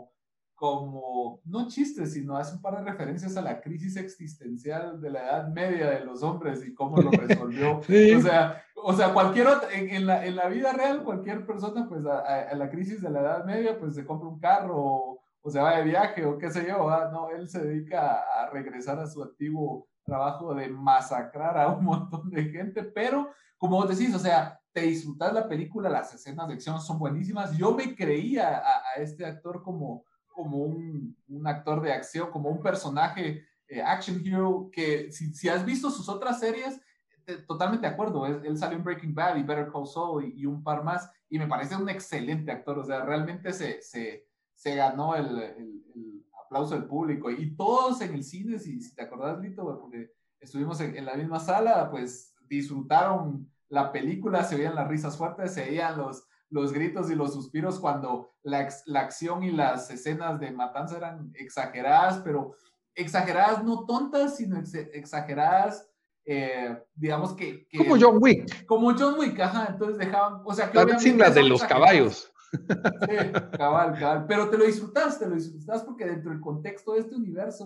como, no chistes, sino hace un par de referencias a la crisis existencial de la Edad Media de los hombres y cómo lo resolvió. Sí. O sea cualquier otra, en la vida real, cualquier persona, pues a la crisis de la Edad Media, pues se compra un carro o se va de viaje o qué sé yo, ¿verdad? No, él se dedica a regresar a su antiguo trabajo de masacrar a un montón de gente, pero como vos decís, o sea, te disfrutas la película, las escenas de acción son buenísimas. Yo me creía a este actor como un actor de acción, como un personaje action hero, que si has visto sus otras series, totalmente de acuerdo, él salió en Breaking Bad y Better Call Saul y un par más, y me parece un excelente actor, o sea, realmente se ganó el aplauso del público, y todos en el cine, si te acordás, Lito, porque estuvimos en la misma sala, pues disfrutaron la película, se veían las risas fuertes, se veían los gritos y los suspiros cuando la acción y las escenas de matanza eran exageradas, pero exageradas no tontas, sino exageradas, digamos Como John Wick. como John Wick, ajá, entonces dejaban, o sea que Tal vez sin obviamente las de son los exageradas. caballos. Sí, cabal, pero te lo disfrutas porque dentro del contexto de este universo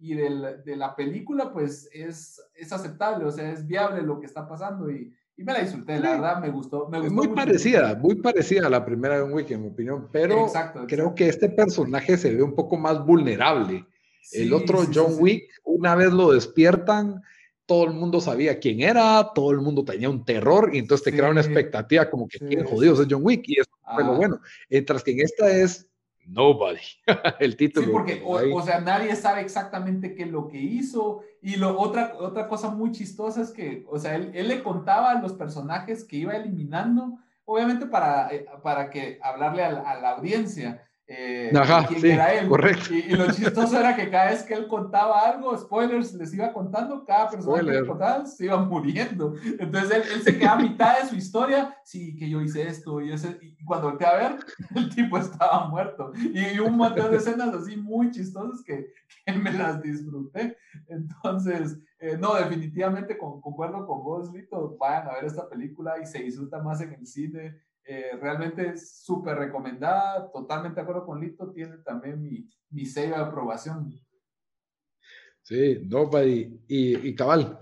de la película, pues es aceptable, o sea, es viable lo que está pasando y me la disfruté, la verdad, me gustó Es mucho. muy parecida a la primera John Wick, en mi opinión, pero Exacto, creo exacto. que este personaje se ve un poco más vulnerable. El Sí, otro sí, sí, John sí. Wick, una vez lo despiertan, todo el mundo sabía quién era, todo el mundo tenía un terror, y entonces te crea una Sí, expectativa como que quién sí, sí, jodidos es sí. John Wick, y eso fue lo Ah. bueno. Mientras que en esta es Nobody, el Sí, título que porque, le da ahí. o sea, nadie sabe exactamente qué es lo que hizo. Y otra cosa muy chistosa es que, o sea, él le contaba a los personajes que iba eliminando, obviamente para que hablarle a la audiencia Ajá, quién sí, era él. correcto. Y lo chistoso era que cada vez que él contaba algo, spoilers, les iba contando, cada personaje que le Spoiler. contaba se iba muriendo. Entonces él se quedaba a mitad de su historia, sí, que yo hice esto, y cuando volteé a ver, el tipo estaba muerto. Y un montón de escenas así muy chistosas que me las disfruté. Entonces, no, definitivamente concuerdo con vos, Lito. Vayan a ver esta película y se disfruta más en el cine. Realmente es súper recomendada. Totalmente de acuerdo con Lito. Tiene también mi sello de aprobación. Sí, Nobody. Y cabal,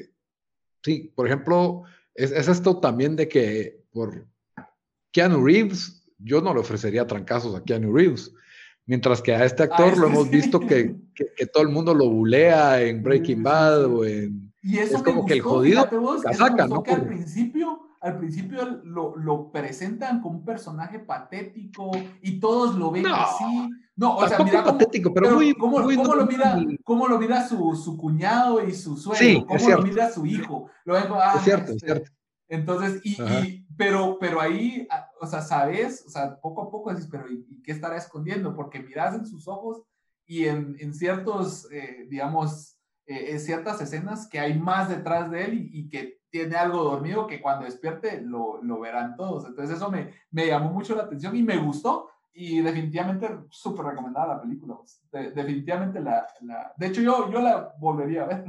sí, por ejemplo, es esto también de que por Keanu Reeves, yo no le ofrecería trancazos a Keanu Reeves, mientras que a este A actor lo este hemos visto sí. que todo el mundo lo bulea en Breaking Sí, sí, Bad sí. o en... Y eso Es me como que el gustó, jodido fíjate vos, eso me casaca, gustó ¿no? que al principio lo presentan como un personaje patético y todos lo ven No, así. No, o sea, tampoco mira patético, pero pero muy normal. cómo lo mira su cuñado y su suegro, Sí, es cómo lo cierto, mira su hijo. Lo ven como, es cierto, es cierto. Entonces, Ajá. pero ahí, o sea, sabes, o sea, poco a poco dices, pero ¿y qué estará escondiendo? Porque miras en sus ojos y en ciertos, digamos, en ciertas escenas que hay más detrás de él y que tiene algo dormido que cuando despierte lo verán todos. Entonces eso me llamó mucho la atención y me gustó y definitivamente súper recomendada la película. Definitivamente de hecho yo la volvería a ver.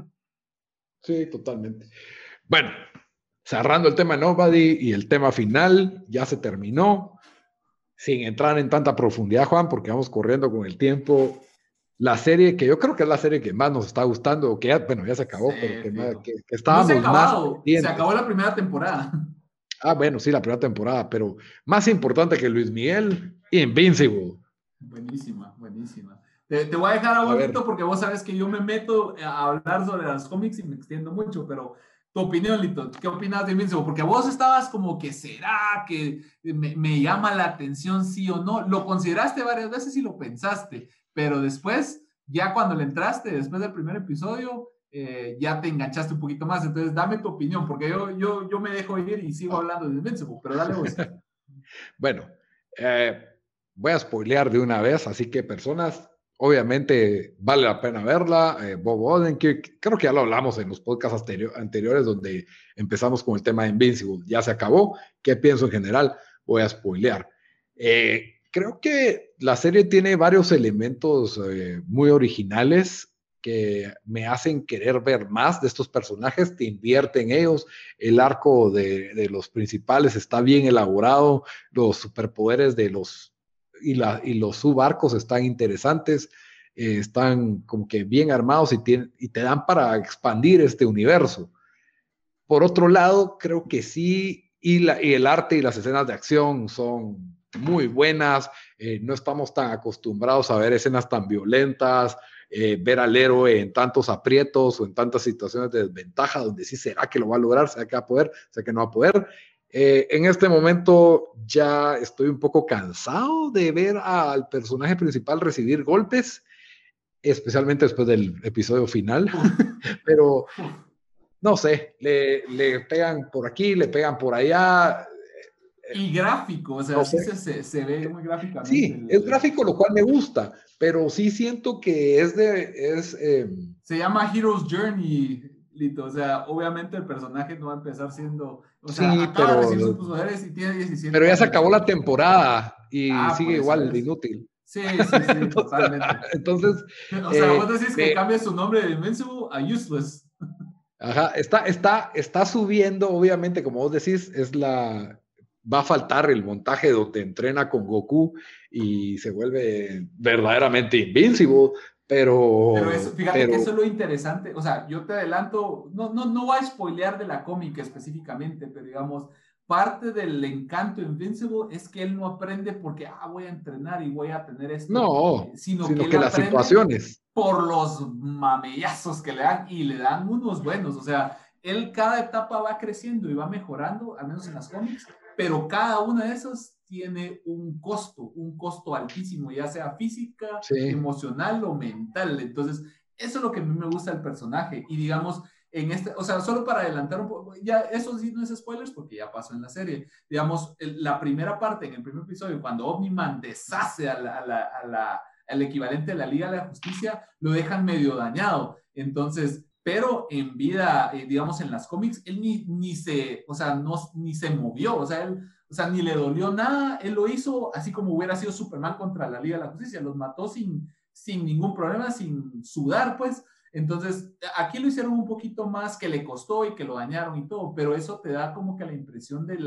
Sí, totalmente. Bueno, cerrando el tema Nobody y el tema final, ya se terminó. Sin entrar en tanta profundidad, Juan, porque vamos corriendo con el tiempo. La serie que yo creo que es la serie que más nos está gustando, que ya, bueno, ya se acabó, pero Sí, fijo. que No se ha estábamos más acabado, se acabó pendientes. la primera temporada. Ah, bueno, sí, la primera temporada, pero más importante que Luis Miguel, Invincible. Buenísima, buenísima. Te voy a dejar a A vos, ver, Lito, porque vos sabes que yo me meto a hablar sobre los cómics y me extiendo mucho, pero tu opinión, Lito, ¿qué opinas de Invincible? Porque vos estabas como que será que me llama la atención sí o no. Lo consideraste varias veces y lo pensaste, pero después, ya cuando le entraste, después del primer episodio, ya te enganchaste un poquito más. Entonces, dame tu opinión, porque yo me dejo ir y sigo ah, hablando de Invincible, pero dale vos. bueno, eh, voy a spoilear de una vez, así que personas, obviamente vale la pena verla. Bob Odenkirk, creo que ya lo hablamos en los podcasts anteriores donde empezamos con el tema de Invincible. Ya se acabó. ¿Qué pienso en general? Voy a spoilear. Creo que la serie tiene varios elementos muy originales que me hacen querer ver más de estos personajes, te invierte en ellos, el arco de los principales está bien elaborado, los superpoderes de y los subarcos están interesantes, están como que bien armados y te dan para expandir este universo. Por otro lado, creo que sí, y el arte y las escenas de acción son muy buenas, no estamos tan acostumbrados a ver escenas tan violentas, ver al héroe en tantos aprietos o en tantas situaciones de desventaja, donde sí será que lo va a lograr, será que va a poder, será que no va a poder. En este momento ya estoy un poco cansado de ver al personaje principal recibir golpes, especialmente después del episodio final, Uf, pero uf. no sé, le pegan por aquí, le pegan por allá, Y gráfico, o sea, no sí sé. se ve muy gráficamente. Sí, es gráfico, lo cual me gusta, pero sí siento que Se llama Hero's Journey, Lito. O sea, obviamente el personaje no va a empezar siendo. O sea, sí, acaba de recibir sus poderes y tiene 17 pero ya se años. acabó la temporada y Ah, por sigue eso igual de es. inútil. Sí, sí, sí, Entonces, totalmente. entonces O sea, vos eh, decís que le, cambie su nombre de Invincible a Useless. ajá, está subiendo, obviamente, como vos decís, va a faltar el montaje donde entrena con Goku y se vuelve verdaderamente invincible, Pero fíjate que eso es lo interesante. O sea, yo te adelanto, no voy a spoilear de la cómica específicamente, pero digamos, parte del encanto de Invincible es que él no aprende porque, voy a entrenar y voy a tener esto, no, sino que sino él que las aprende situaciones. por los mamellazos que le dan y le dan unos buenos. O sea, él cada etapa va creciendo y va mejorando, al menos en las cómics, pero cada una de esas tiene un costo altísimo, ya sea física, Sí, emocional o mental. Entonces, eso es lo que a mí me gusta del personaje. Y digamos, en este, o sea, solo para adelantar un poco, ya eso sí no es spoilers porque ya pasó en la serie. Digamos, la primera parte, en el primer episodio, cuando Omni-Man deshace al equivalente de la Liga de la Justicia, lo dejan medio dañado. Entonces, pero en vida, digamos, en las cómics, él ni se, o sea, ni se movió, o sea, él, o sea, ni le dolió nada, él lo hizo así como hubiera sido Superman contra la Liga de la Justicia, los mató sin ningún problema, sin sudar, pues. Entonces, aquí lo hicieron un poquito más que le costó y que lo dañaron y todo, pero eso te da como que la impresión de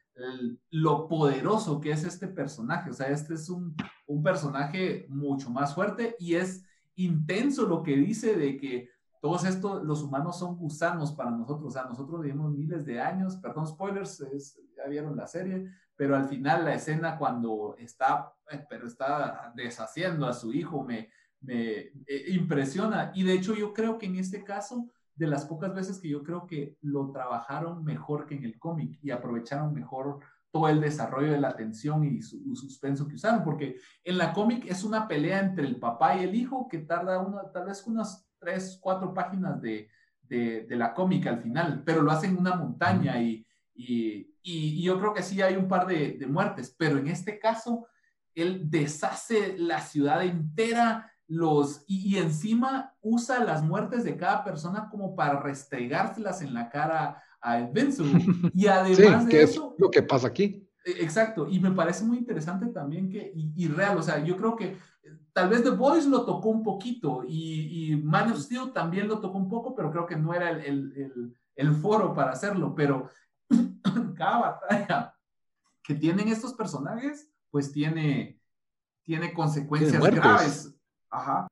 lo poderoso que es este personaje. O sea, este es un personaje mucho más fuerte y es intenso lo que dice de que todos estos, los humanos son gusanos para nosotros. O sea, nosotros vivimos miles de años, perdón, spoilers, ya vieron la serie, pero al final la escena cuando está deshaciendo a su hijo me impresiona. Y de hecho yo creo que en este caso, de las pocas veces que yo creo que lo trabajaron mejor que en el cómic y aprovecharon mejor todo el desarrollo de la tensión y suspenso que usaron, porque en la cómic es una pelea entre el papá y el hijo que tarda tal vez unas 3, 4 páginas de la cómica al final, pero lo hacen en una montaña y yo creo que sí hay un par de muertes, pero en este caso él deshace la ciudad entera y encima usa las muertes de cada persona como para restregárselas en la cara a Invincible. Y además sí, que de es eso, lo que pasa aquí. exacto, y me parece muy interesante también y real, o sea, yo creo que tal vez The Boys lo tocó un poquito y Man of Steel también lo tocó un poco, pero creo que no era el foro para hacerlo, pero cada batalla que tienen estos personajes, pues tiene Tiene consecuencias muertes. graves. Ajá.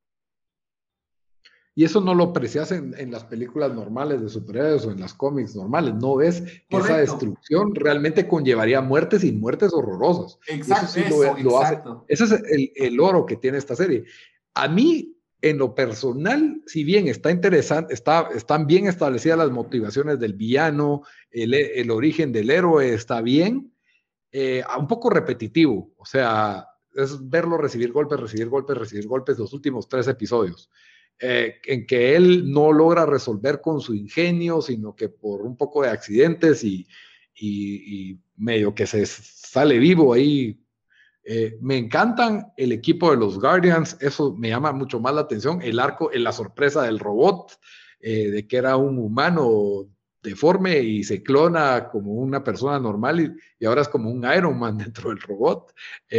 Y eso no lo aprecias en las películas normales de superhéroes o en las cómics normales. No ves que esa Correcto. destrucción realmente conllevaría muertes y muertes horrorosas. Y eso Exacto, sí eso, lo hace. exacto. Ese es el oro que tiene esta serie. A mí, en lo personal, si bien está interesante, están bien establecidas las motivaciones del villano, el origen del héroe está bien, un poco repetitivo. O sea, es verlo recibir golpes, recibir golpes, recibir golpes los últimos 3 episodios. En que él no logra resolver con su ingenio, sino que por un poco de accidentes y medio que se sale vivo ahí. Me encantan el equipo de los Guardians, eso me llama mucho más la atención, el arco, la sorpresa del robot, de que era un humano deforme y se clona como una persona normal y ahora es como un Iron Man dentro del robot.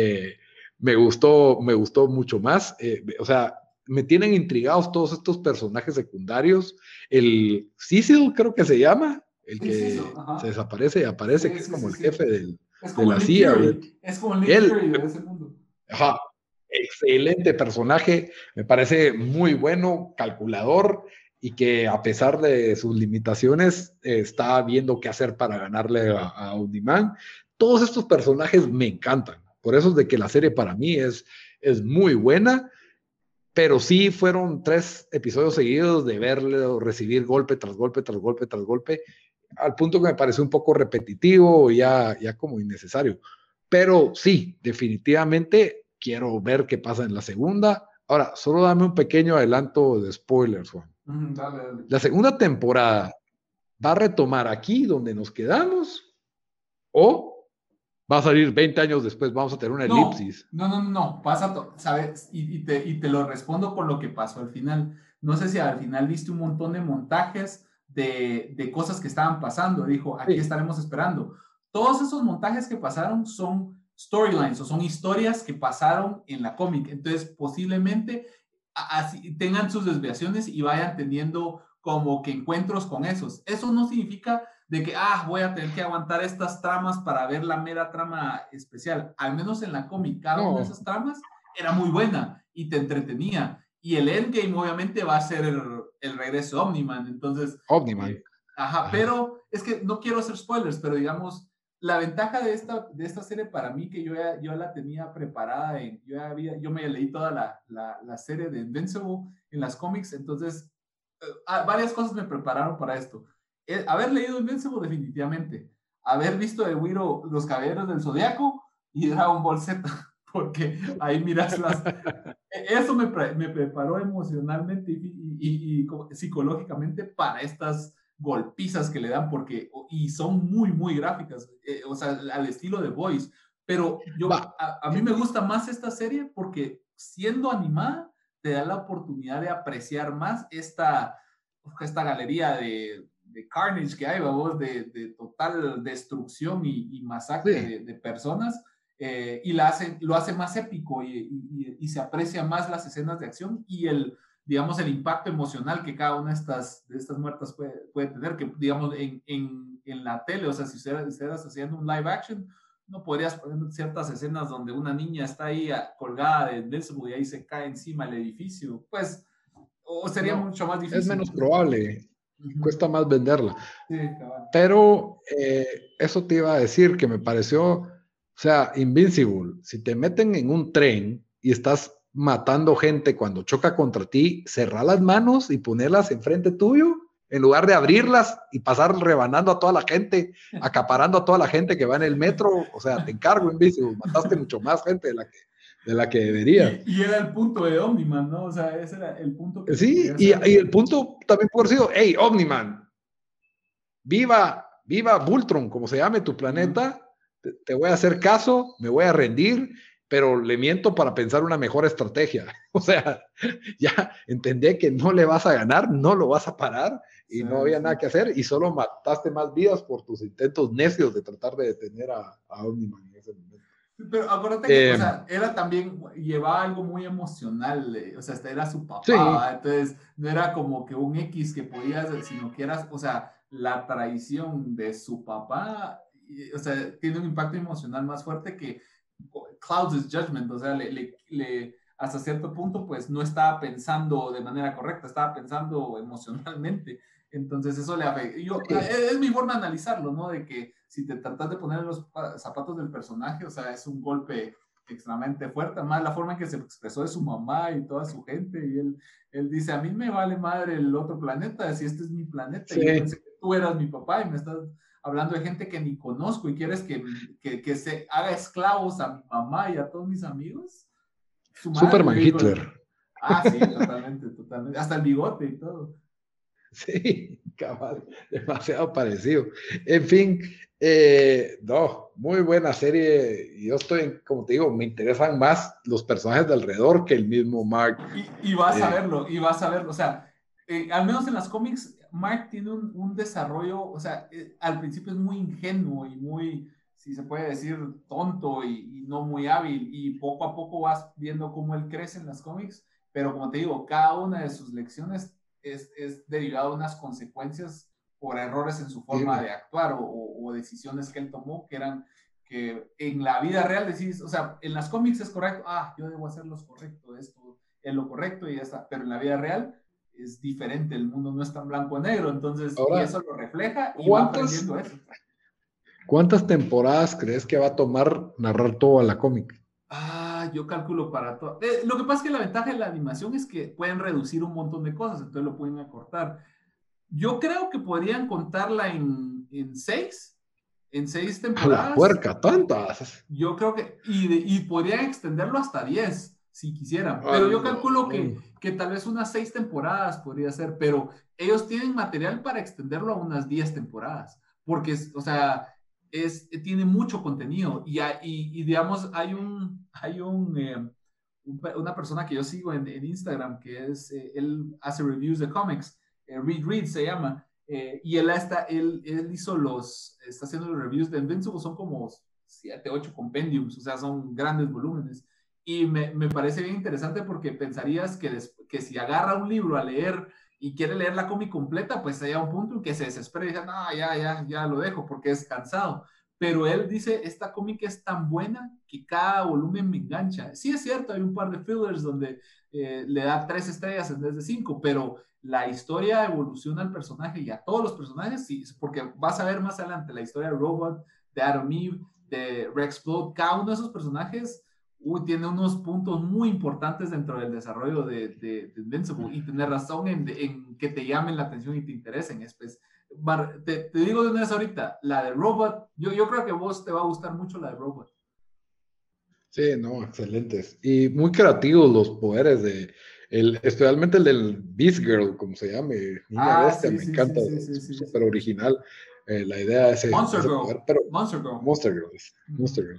Me gustó mucho más. O sea, me tienen intrigados todos estos personajes secundarios. El Cecil creo que se llama, el Sí, sí, que se ajá. desaparece y aparece, Sí, que es sí, como sí, el sí. jefe Es de como el la Nick CIA. Fury. Es como el Nick Él, Fury de ese mundo. ajá, excelente personaje, me parece muy bueno, calculador y que a pesar de sus limitaciones está viendo qué hacer para ganarle a Omniman. Todos estos personajes me encantan, por eso es de que la serie para mí es muy buena, pero sí fueron 3 episodios seguidos de verle recibir golpe tras golpe, tras golpe, tras golpe, al punto que me pareció un poco repetitivo, ya como innecesario. Pero sí, definitivamente quiero ver qué pasa en la segunda. Ahora, solo dame un pequeño adelanto de spoilers, Juan. Dale, dale. La segunda temporada va a retomar aquí donde nos quedamos o va a salir 20 años después, vamos a tener una No, elipsis. no, no, no, no, pasa, ¿sabes? Y te lo respondo con lo que pasó al final. No sé si al final viste un montón de montajes de cosas que estaban pasando. Dijo, aquí Sí, estaremos esperando. Todos esos montajes que pasaron son storylines o son historias que pasaron en la cómic. Entonces, posiblemente así tengan sus desviaciones y vayan teniendo como que encuentros con esos. Eso no significa de que, voy a tener que aguantar estas tramas para ver la mera trama especial. Al menos en la cómic, cada una de no, esas tramas era muy buena y te entretenía. Y el endgame obviamente va a ser el regreso de Omni-Man. Entonces, Omni-Man. Ajá, pero es que no quiero hacer spoilers, pero digamos, la ventaja de esta serie para mí, que yo la tenía preparada, yo me leí toda la serie de Invincible en las cómics, entonces varias cosas me prepararon para esto. Haber leído Invincible definitivamente, haber visto de Wiro Los Caballeros del Zodiaco y Dragon Ball Z, porque ahí miras eso me preparó emocionalmente y psicológicamente para estas golpizas que le dan, y son muy, muy gráficas, o sea, al estilo de Boys. Pero a mí me gusta más esta serie porque siendo animada, te da la oportunidad de apreciar más esta galería de carnage que hay, vamos, de total destrucción y masacre de personas. Y lo hace más épico y se aprecia más las escenas de acción y digamos, el impacto emocional que cada una de estas muertas puede tener, que digamos en la tele, o sea, si estuvieras haciendo un live action, no podrías poner ciertas escenas donde una niña está ahí colgada de Invincible y ahí se cae encima del edificio, pues, o sería mucho más difícil. Es menos probable, cuesta más venderla. Sí, pero eso te iba a decir que me pareció, o sea, Invincible, si te meten en un tren y estás matando gente cuando choca contra ti, cerrar las manos y ponerlas enfrente tuyo, en lugar de abrirlas y pasar rebanando a toda la gente, acaparando a toda la gente que va en el metro. O sea, te encargo, Invincible, mataste mucho más gente de la que debería. Y era el punto de Omni-Man, ¿no? O sea, ese era el punto que Sí, y el punto también puede haber sido, hey, Omni-Man, viva Voltron, como se llame tu planeta, te voy a hacer caso, me voy a rendir, pero le miento para pensar una mejor estrategia. O sea, ya entendé que no le vas a ganar, no lo vas a parar y no había nada que hacer y solo mataste más vidas por tus intentos necios de tratar de detener a Omni-Man en ese momento. Pero acuérdate que, o sea, era también, llevaba algo muy emocional, o sea, era su papá, sí. entonces no era como que un X que podías, sino que era, o sea, la traición de su papá, o sea, tiene un impacto emocional más fuerte que Cloud's Judgment, o sea, hasta cierto punto, pues no estaba pensando de manera correcta, estaba pensando emocionalmente. Entonces eso le afecta. Es mi forma de analizarlo, ¿no? De que si te tratas de poner en los zapatos del personaje, o sea, es un golpe extremadamente fuerte, más la forma en que se expresó de su mamá y toda su gente, y él dice, a mí me vale madre el otro planeta, si este es mi planeta, y yo pensé que tú eras mi papá y me estás hablando de gente que ni conozco y quieres que se haga esclavos a mi mamá y a todos mis amigos. Superman Hitler. Sí, totalmente, totalmente, hasta el bigote y todo. Sí, cabal, demasiado parecido. En fin, no, muy buena serie. Yo estoy, como te digo, me interesan más los personajes de alrededor que el mismo Mark. Y vas a verlo, o sea, al menos en las cómics, Mark tiene un desarrollo, o sea, al principio es muy ingenuo y muy, si se puede decir, tonto y no muy hábil, y poco a poco vas viendo cómo él crece en las cómics, pero como te digo, cada una de sus lecciones es derivado de unas consecuencias por errores en su forma de actuar o decisiones que él tomó que eran que en la vida real decís, o sea, en las cómics es correcto, yo debo hacer lo correcto, esto es lo correcto y ya está, pero en la vida real es diferente, el mundo no es tan blanco o negro, entonces, ahora, y eso lo refleja y va aprendiendo eso. ¿Cuántas temporadas crees que va a tomar narrar toda la cómic? Yo calculo para todo. Lo que pasa es que la ventaja de la animación es que pueden reducir un montón de cosas, entonces lo pueden acortar. Yo creo que podrían contarla en 6 temporadas. A la puerca, tantas. Yo creo que, y podrían extenderlo hasta 10 si quisieran, pero yo calculo que tal vez unas 6 temporadas podría ser, pero ellos tienen material para extenderlo a unas 10 temporadas, porque, o sea, tiene mucho contenido y digamos, hay una persona que yo sigo en Instagram que él hace reviews de cómics, Reed se llama, y él está haciendo los reviews de Invincible, son como 7, 8 compendiums, o sea, son grandes volúmenes. Y me parece bien interesante porque pensarías que si agarra un libro a leer y quiere leer la cómic completa, pues haya un punto en que se desespera y dice, no, ya lo dejo porque es cansado. pero él dice, esta cómic es tan buena que cada volumen me engancha. Sí es cierto, hay un par de fillers donde le da 3 estrellas en vez de 5, pero la historia evoluciona al personaje y a todos los personajes, sí, porque vas a ver más adelante la historia de Robot, de Adam Eve, de Rexplode, cada uno de esos personajes tiene unos puntos muy importantes dentro del desarrollo de Invincible, y tener razón en que te llamen la atención y te interesen. Te digo de una vez ahorita, la de Robot, yo creo que a vos te va a gustar mucho la de Robot. Sí, no, excelentes. Y muy creativos los poderes especialmente el del Beast Girl, como se llame, Niña Bestia, Sí, me sí, encanta, sí, sí, sí, es sí, súper sí. original, la idea de Monster ese Girl. poder, pero Monster Girl. Monster Girl, Uh-huh. Monster Girl.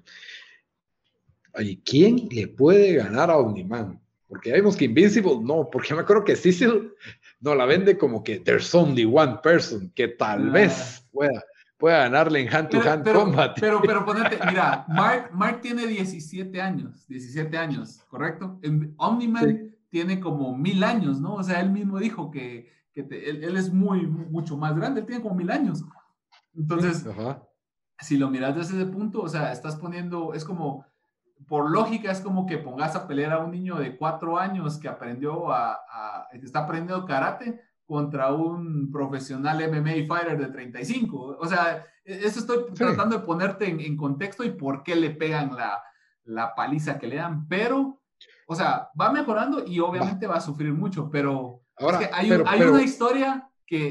¿Y quién le puede ganar a Omniman? Porque ya vimos que Invincible no, porque me acuerdo que Cecil no la vende como que there's only one person que tal vez pueda ganarle en hand-to-hand combat. Pero ponete, mira, Mark tiene 17 años, ¿correcto? Omni-Man Sí, tiene como 1000 años, ¿no? O sea, él mismo dijo que él es mucho más grande, él tiene como 1000 años. Entonces, ajá. si lo miras desde ese punto, o sea, estás poniendo, es como, por lógica, es como que pongas a pelear a un niño de 4 años que que está aprendiendo karate contra un profesional MMA fighter de 35. O sea, eso estoy Sí. tratando de ponerte en contexto y por qué le pegan la paliza que le dan, pero, o sea, va mejorando y Va. obviamente va a sufrir mucho, pero es que Ahora, hay una historia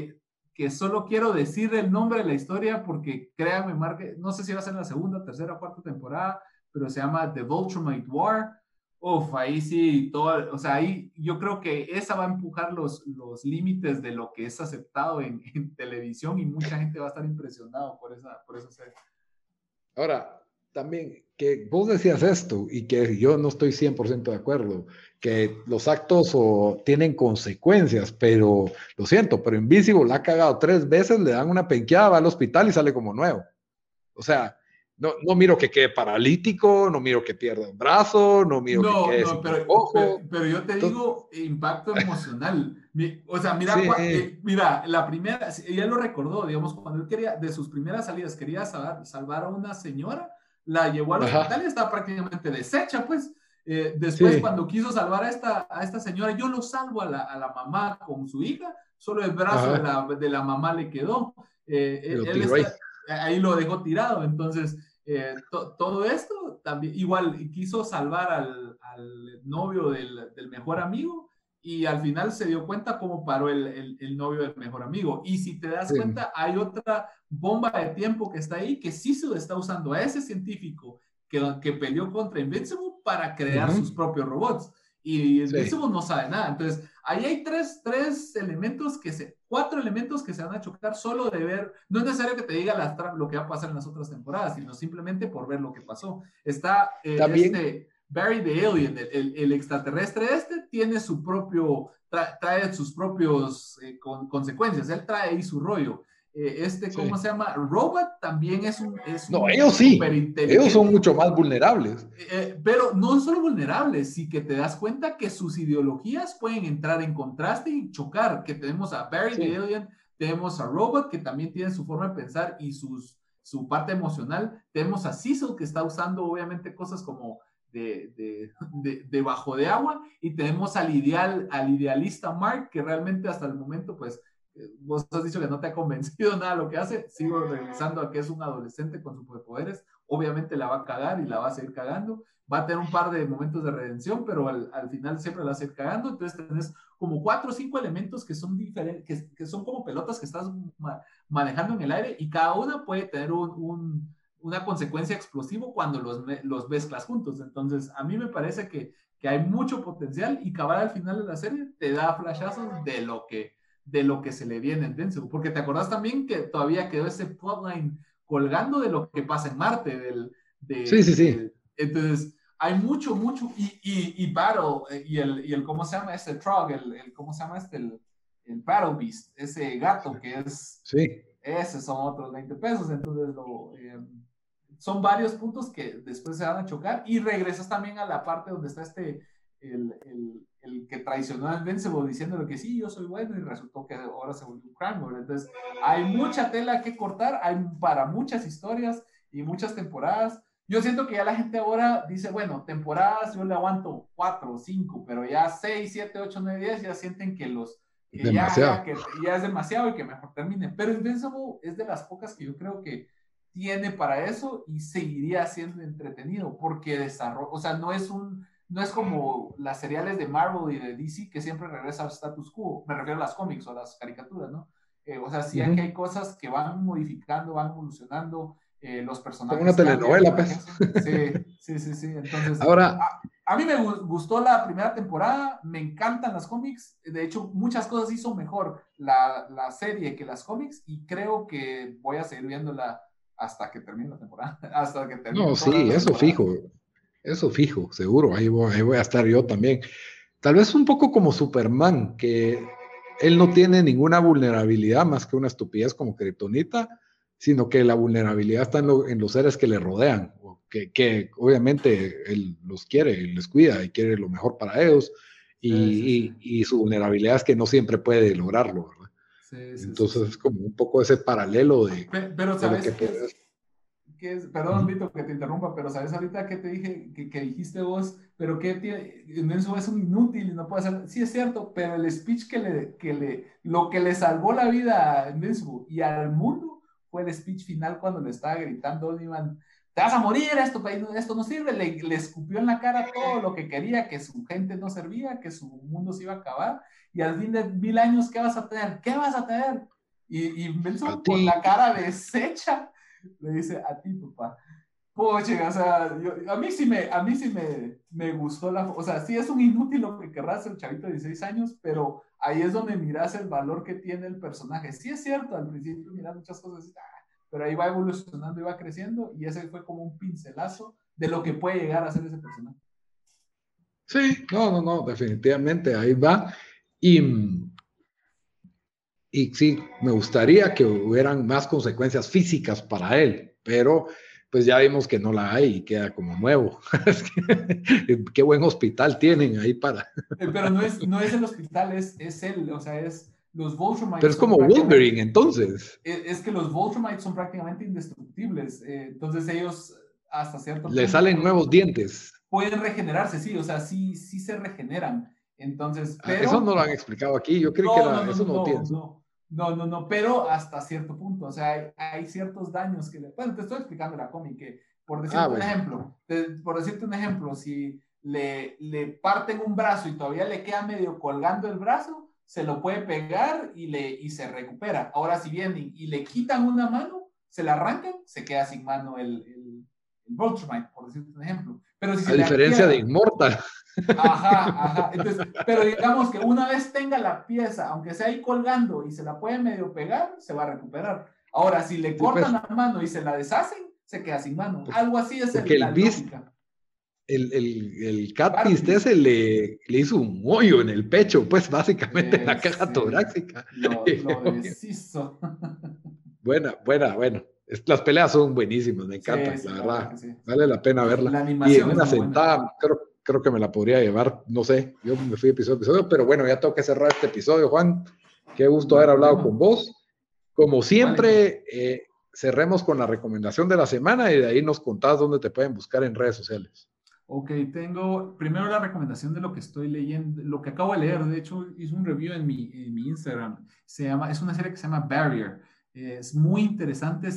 que solo quiero decir el nombre de la historia porque créanme, Marque, no sé si va a ser la segunda, tercera, cuarta temporada, pero se llama The Viltrumite War. Uf, ahí sí, todo, o sea, ahí yo creo que esa va a empujar los límites de lo que es aceptado en televisión y mucha gente va a estar impresionado por esa serie. ahora, también que vos decías esto y que yo no estoy 100% de acuerdo, que los actos tienen consecuencias, pero lo siento, pero Invisible la ha cagado 3 veces, le dan una penqueada, va al hospital y sale como nuevo. O sea, no miro que quede paralítico, no miro que pierda un brazo, no miro que quede sin un ojo. Pero yo te Entonces, digo impacto emocional. O sea, sí, mira, la primera, ella lo recordó, digamos, cuando él quería, de sus primeras salidas, quería salvar a una señora, la llevó al hospital y ajá, estaba prácticamente deshecha, pues. Después, sí, cuando quiso salvar a esta señora, yo lo salvo a la mamá con su hija, solo el brazo ajá, de la mamá le quedó. y lo Él tiro ahí. está, ahí lo dejó tirado, entonces todo esto también, igual quiso salvar al novio del mejor amigo y al final se dio cuenta cómo paró el novio del mejor amigo. Y si te das Sí, cuenta, hay otra bomba de tiempo que está ahí, que Sisu está usando a ese científico que peleó contra Invincible para crear sus uh-huh, propios robots. Y sí, Invincible no sabe nada. Entonces, ahí hay tres elementos cuatro elementos que se van a chocar solo de ver. No es necesario que te diga lo que va a pasar en las otras temporadas, sino simplemente por ver lo que pasó. Está también, Barry the Alien, el extraterrestre tiene su propio, trae sus propios consecuencias. Él trae ahí su rollo. ¿Cómo sí. se llama? Robot también es No, un ellos súper sí, ellos son inteligente, mucho más vulnerables. pero no solo vulnerables, sí que te das cuenta que sus ideologías pueden entrar en contraste y chocar, que tenemos a Barry the Sí, Alien, tenemos a Robot, que también tiene su forma de pensar y su parte emocional, tenemos a Cecil, que está usando obviamente cosas como bajo de agua, y tenemos al idealista Mark, que realmente hasta el momento, pues, vos has dicho que no te ha convencido nada de lo que hace, sigo regresando a que es un adolescente con superpoderes, obviamente la va a cagar y la va a seguir cagando, va a tener un par de momentos de redención, pero al final siempre la va a seguir cagando, entonces tenés como 4 o 5 elementos que son diferentes, que son como pelotas que estás manejando en el aire y cada una puede tener una consecuencia explosiva cuando los mezclas juntos. Entonces, a mí me parece que hay mucho potencial y cabal al final de la serie te da flashazos de lo que se le viene en Denzel. Porque te acordás también que todavía quedó ese plotline colgando de lo que pasa en Marte. sí, sí, sí. Entonces, hay mucho, y Battle, ¿cómo se llama este Trog? ¿Cómo se llama el Battle Beast? Ese gato que es, Sí, ese son otros 20 pesos. Entonces, son varios puntos que después se van a chocar y regresas también a la parte donde está el que traicionó a Invincible diciéndole que sí, yo soy bueno y resultó que ahora se volvió un crime. Entonces hay mucha tela que cortar, hay para muchas historias y muchas temporadas. Yo siento que ya la gente ahora dice, bueno, temporadas yo le aguanto 4 o 5, pero ya 6, 7, 8, 9, 10 ya sienten que Demasiado. que ya es demasiado y que mejor termine. Pero Invincible es de las pocas que yo creo que tiene para eso y seguiría siendo entretenido porque desarrolla, o sea, no es como las seriales de Marvel y de DC que siempre regresa al status quo, me refiero a las cómics o a las caricaturas, ¿no? O sea, sí aquí hay cosas que van modificando, van evolucionando, los Como una personajes cambian, telenovela, pues. envejecen. Sí, sí, sí, sí. Entonces, Ahora, a mí me gustó la primera temporada, me encantan las cómics, de hecho muchas cosas hizo mejor la serie que las cómics y creo que voy a seguir viéndola hasta que termine la temporada, hasta que termine no, todas sí, las temporadas. eso fijo, seguro, ahí voy a estar yo también. Tal vez un poco como Superman, que él no tiene ninguna vulnerabilidad más que una estupidez como Kryptonita, sino que la vulnerabilidad está en los seres que le rodean, que obviamente él los quiere, y les cuida y quiere lo mejor para ellos, Sí, sí, sí. y su vulnerabilidad es que no siempre puede lograrlo, ¿verdad? Sí, sí, sí, Entonces sí. es como un poco ese paralelo Pero de lo ¿sabes que qué puede. es? Perdón, Ujú. Vito, que te interrumpa, pero ¿sabes ahorita qué te dije, que dijiste vos? Pero que Menzo es un inútil y no puede hacer. Sí, es cierto, pero el speech lo que le salvó la vida a Menzo y al mundo fue el speech final cuando le estaba gritando Onivan, te vas a morir, esto no sirve, le escupió en la cara todo lo que quería, que su gente no servía, que su mundo se iba a acabar, y al fin de 1000 años, ¿qué vas a tener? ¿Qué vas a tener? Y A Menzo ti, con la cara deshecha le dice a ti, papá. Poche, o sea, a mí sí me gustó o sea, sí es un inútil lo que querrás el chavito de 16 años, pero ahí es donde miras el valor que tiene el personaje. Sí es cierto, al principio miras muchas cosas, pero ahí va evolucionando y va creciendo, y ese fue como un pincelazo de lo que puede llegar a ser ese personaje. sí, no, definitivamente, ahí va. Y, y sí, me gustaría que hubieran más consecuencias físicas para él, pero pues ya vimos que no la hay y queda como nuevo. Qué buen hospital tienen ahí para. Pero no es el hospital, es él, o sea, es los Pero Voltrumites es son como Wolverine, prácticamente, entonces. es que los Voltrumites son prácticamente indestructibles, entonces ellos hasta cierto Le punto salen nuevos dientes. pueden regenerarse, sí, o sea, sí, sí se regeneran. Entonces, Ah, eso no pero lo han explicado aquí. Yo creí que no, no, era, no, eso no, no tiene. no, no, no, no, no, pero hasta cierto punto, o sea, hay ciertos daños bueno, te estoy explicando la cómic, que por Ah, decirte un bueno. ejemplo, por decirte un ejemplo, si le parten un brazo y todavía le queda medio colgando el brazo, se lo puede pegar y se recupera. Ahora, si vienen y le quitan una mano, se la arrancan, se queda sin mano el Voltramite, por decirte un ejemplo. Pero si A se le diferencia de adquiera, Immortal. ajá, ajá. Entonces, pero digamos que una vez tenga la pieza, aunque sea ahí colgando y se la puede medio pegar, se va a recuperar. Ahora, si le Sí, cortan pues, la mano y se la deshacen, se queda sin mano. Algo así es porque la el Beast, lógica. el Cat Car Beast Beast, ese le hizo un hoyo en el pecho, pues básicamente en la caja sí, torácica. lo deshizo. Bueno. Las peleas son buenísimas, me Sí, encantan, la sí, la verdad verdad. que sí. Vale la pena verla. La Y en animación es una muy buena. sentada, creo que me la podría llevar, no sé, yo me fui episodio a episodio, pero bueno, ya tengo que cerrar este episodio, Juan. Qué gusto No hay haber hablado con problema. vos. Como Igualito. siempre, cerremos con la recomendación de la semana y de ahí nos contás dónde te pueden buscar en redes sociales. Ok, tengo primero la recomendación de lo que estoy leyendo, lo que acabo de leer. De hecho, hice un review en mi Instagram. Es una serie que se llama Barrier. Es muy interesante.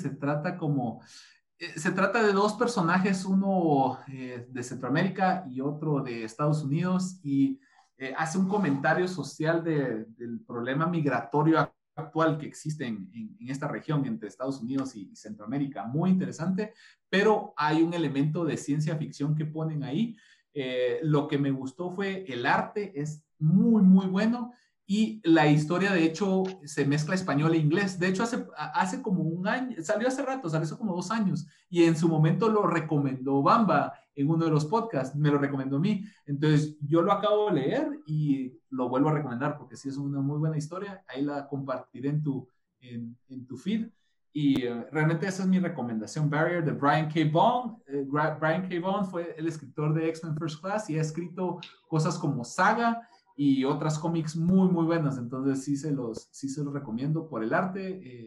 Se trata de dos personajes, uno de Centroamérica y otro de Estados Unidos, y hace un comentario social del problema migratorio actual que existe en esta región entre Estados Unidos y Centroamérica. Muy interesante, pero hay un elemento de ciencia ficción que ponen ahí. Lo que me gustó fue el arte, es muy, muy bueno. Y la historia, de hecho, se mezcla español e inglés. De hecho, hace como un año, salió hace rato, salió hace como 2 años, y en su momento lo recomendó Bamba en uno de los podcasts, me lo recomendó a mí. Entonces, yo lo acabo de leer y lo vuelvo a recomendar porque sí es una muy buena historia. Ahí la compartiré en tu feed. Y realmente esa es mi recomendación, Barrier, de Brian K. Vaughan. Brian K. Vaughan fue el escritor de X-Men First Class y ha escrito cosas como Saga y otras cómics muy, muy buenas. Entonces sí se los recomiendo por el arte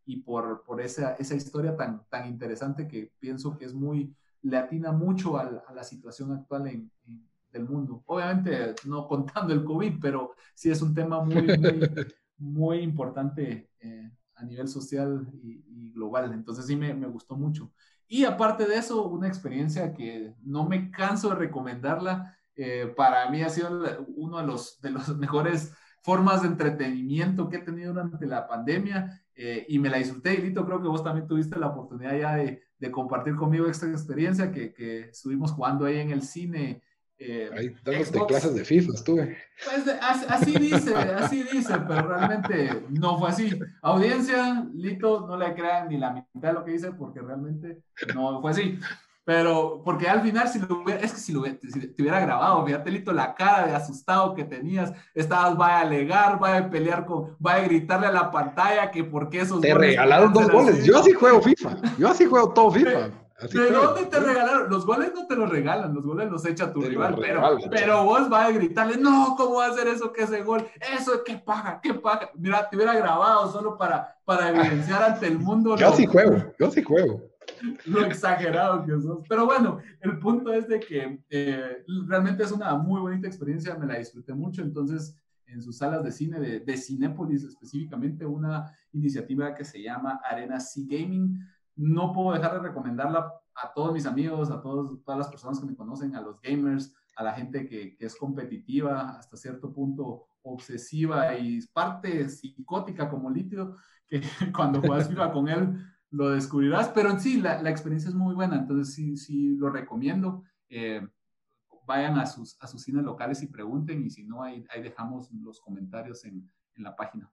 y por esa historia tan interesante que pienso que es le atina mucho a la situación actual del mundo. Obviamente no contando el COVID, pero sí es un tema muy importante a nivel social y global. Entonces sí me gustó mucho. Y aparte de eso, una experiencia que no me canso de recomendarla, para mí ha sido uno de los mejores formas de entretenimiento que he tenido durante la pandemia, y me la disfruté. Y Lito, creo que vos también tuviste la oportunidad ya de compartir conmigo esta experiencia que estuvimos jugando ahí en el cine. Ahí dándote clases Xbox, de FIFA estuve. pues así dice, pero realmente no fue así. Audiencia, Lito, no le crean ni la mitad de lo que dice, porque realmente no fue así. Pero, porque al final, si te hubiera grabado, fíjate, Lito, la cara de asustado que tenías, estabas, vaya a alegar, vaya a pelear vaya a gritarle a la pantalla que por qué esos Te goles regalaron podían 2 ser goles. así. Yo así juego FIFA. Yo así juego todo FIFA. Así ¿De juego. dónde te regalaron? Los goles no te los regalan, los goles los echa tu Te lo rival, regalan. pero vos vas a gritarle, no, ¿cómo va a hacer eso que ese gol? Eso es que paga, qué paga. Mira, te hubiera grabado solo para evidenciar ante el mundo Yo sí juego. lo exagerado que sos. Pero bueno, el punto es de que realmente es una muy bonita experiencia, me la disfruté mucho. Entonces, en sus salas de cine, de Cinépolis específicamente, una iniciativa que se llama Arena Sea Gaming. No puedo dejar de recomendarla a todos mis amigos, todas las personas que me conocen, a los gamers, a la gente que es competitiva, hasta cierto punto obsesiva y parte psicótica como Litio, que cuando juegas FIFA con él lo descubrirás, pero en sí la experiencia es muy buena, entonces sí lo recomiendo. Vayan a sus cines locales y pregunten, y si no, ahí dejamos los comentarios en la página.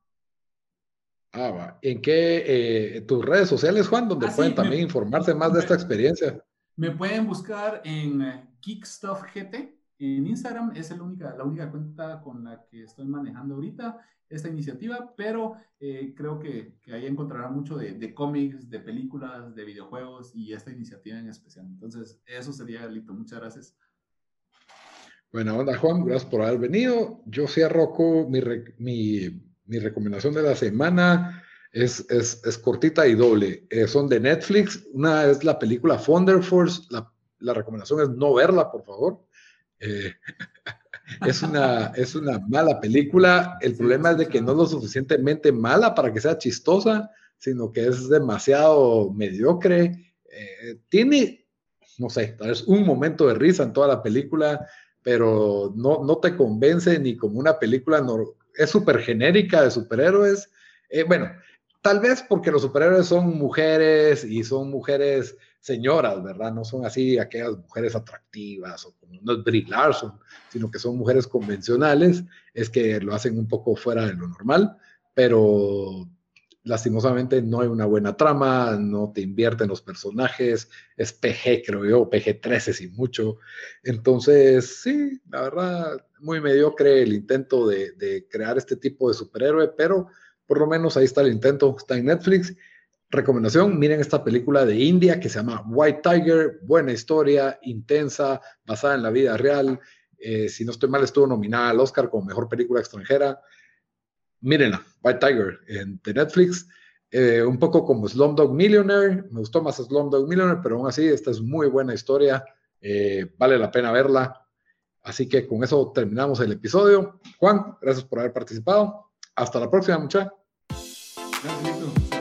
Va. ¿En qué tus redes sociales, Juan, donde pueden Sí, también informarse más de esta experiencia? me pueden buscar en GeekStuffGT. En Instagram es la única cuenta con la que estoy manejando ahorita esta iniciativa, pero creo que ahí encontrarán mucho de cómics, de películas, de videojuegos y esta iniciativa en especial. Entonces, eso sería, Lito. Muchas gracias. Buena onda, Juan, gracias por haber venido. Yo cierro con mi recomendación de la semana. Es cortita y doble. Son de Netflix. Una es la película Thunder Force. La recomendación es no verla, por favor. Es una mala película. El problema es de que no es lo suficientemente mala para que sea chistosa, sino que es demasiado mediocre. Tiene, no sé, tal vez un momento de risa en toda la película, pero no te convence ni como una película. Es súper genérica de superhéroes. Bueno, tal vez porque los superhéroes son mujeres y son mujeres señoras, ¿verdad? No son así aquellas mujeres atractivas o como no es Brie Larson, sino que son mujeres convencionales, es que lo hacen un poco fuera de lo normal, pero lastimosamente no hay una buena trama, no te invierten los personajes, es PG, creo yo, PG-13 sin mucho. Entonces, sí, la verdad, muy mediocre el intento de crear este tipo de superhéroe, pero por lo menos ahí está el intento, está en Netflix. Recomendación, miren esta película de India que se llama White Tiger, buena historia, intensa, basada en la vida real. Si no estoy mal, estuvo nominada al Oscar como mejor película extranjera. Mírenla, White Tiger, de Netflix. Un poco como Slumdog Millionaire, me gustó más Slumdog Millionaire, pero aún así, esta es muy buena historia, vale la pena verla. Así que con eso terminamos el episodio. Juan, gracias por haber participado. Hasta la próxima, muchachos. Gracias, Lito.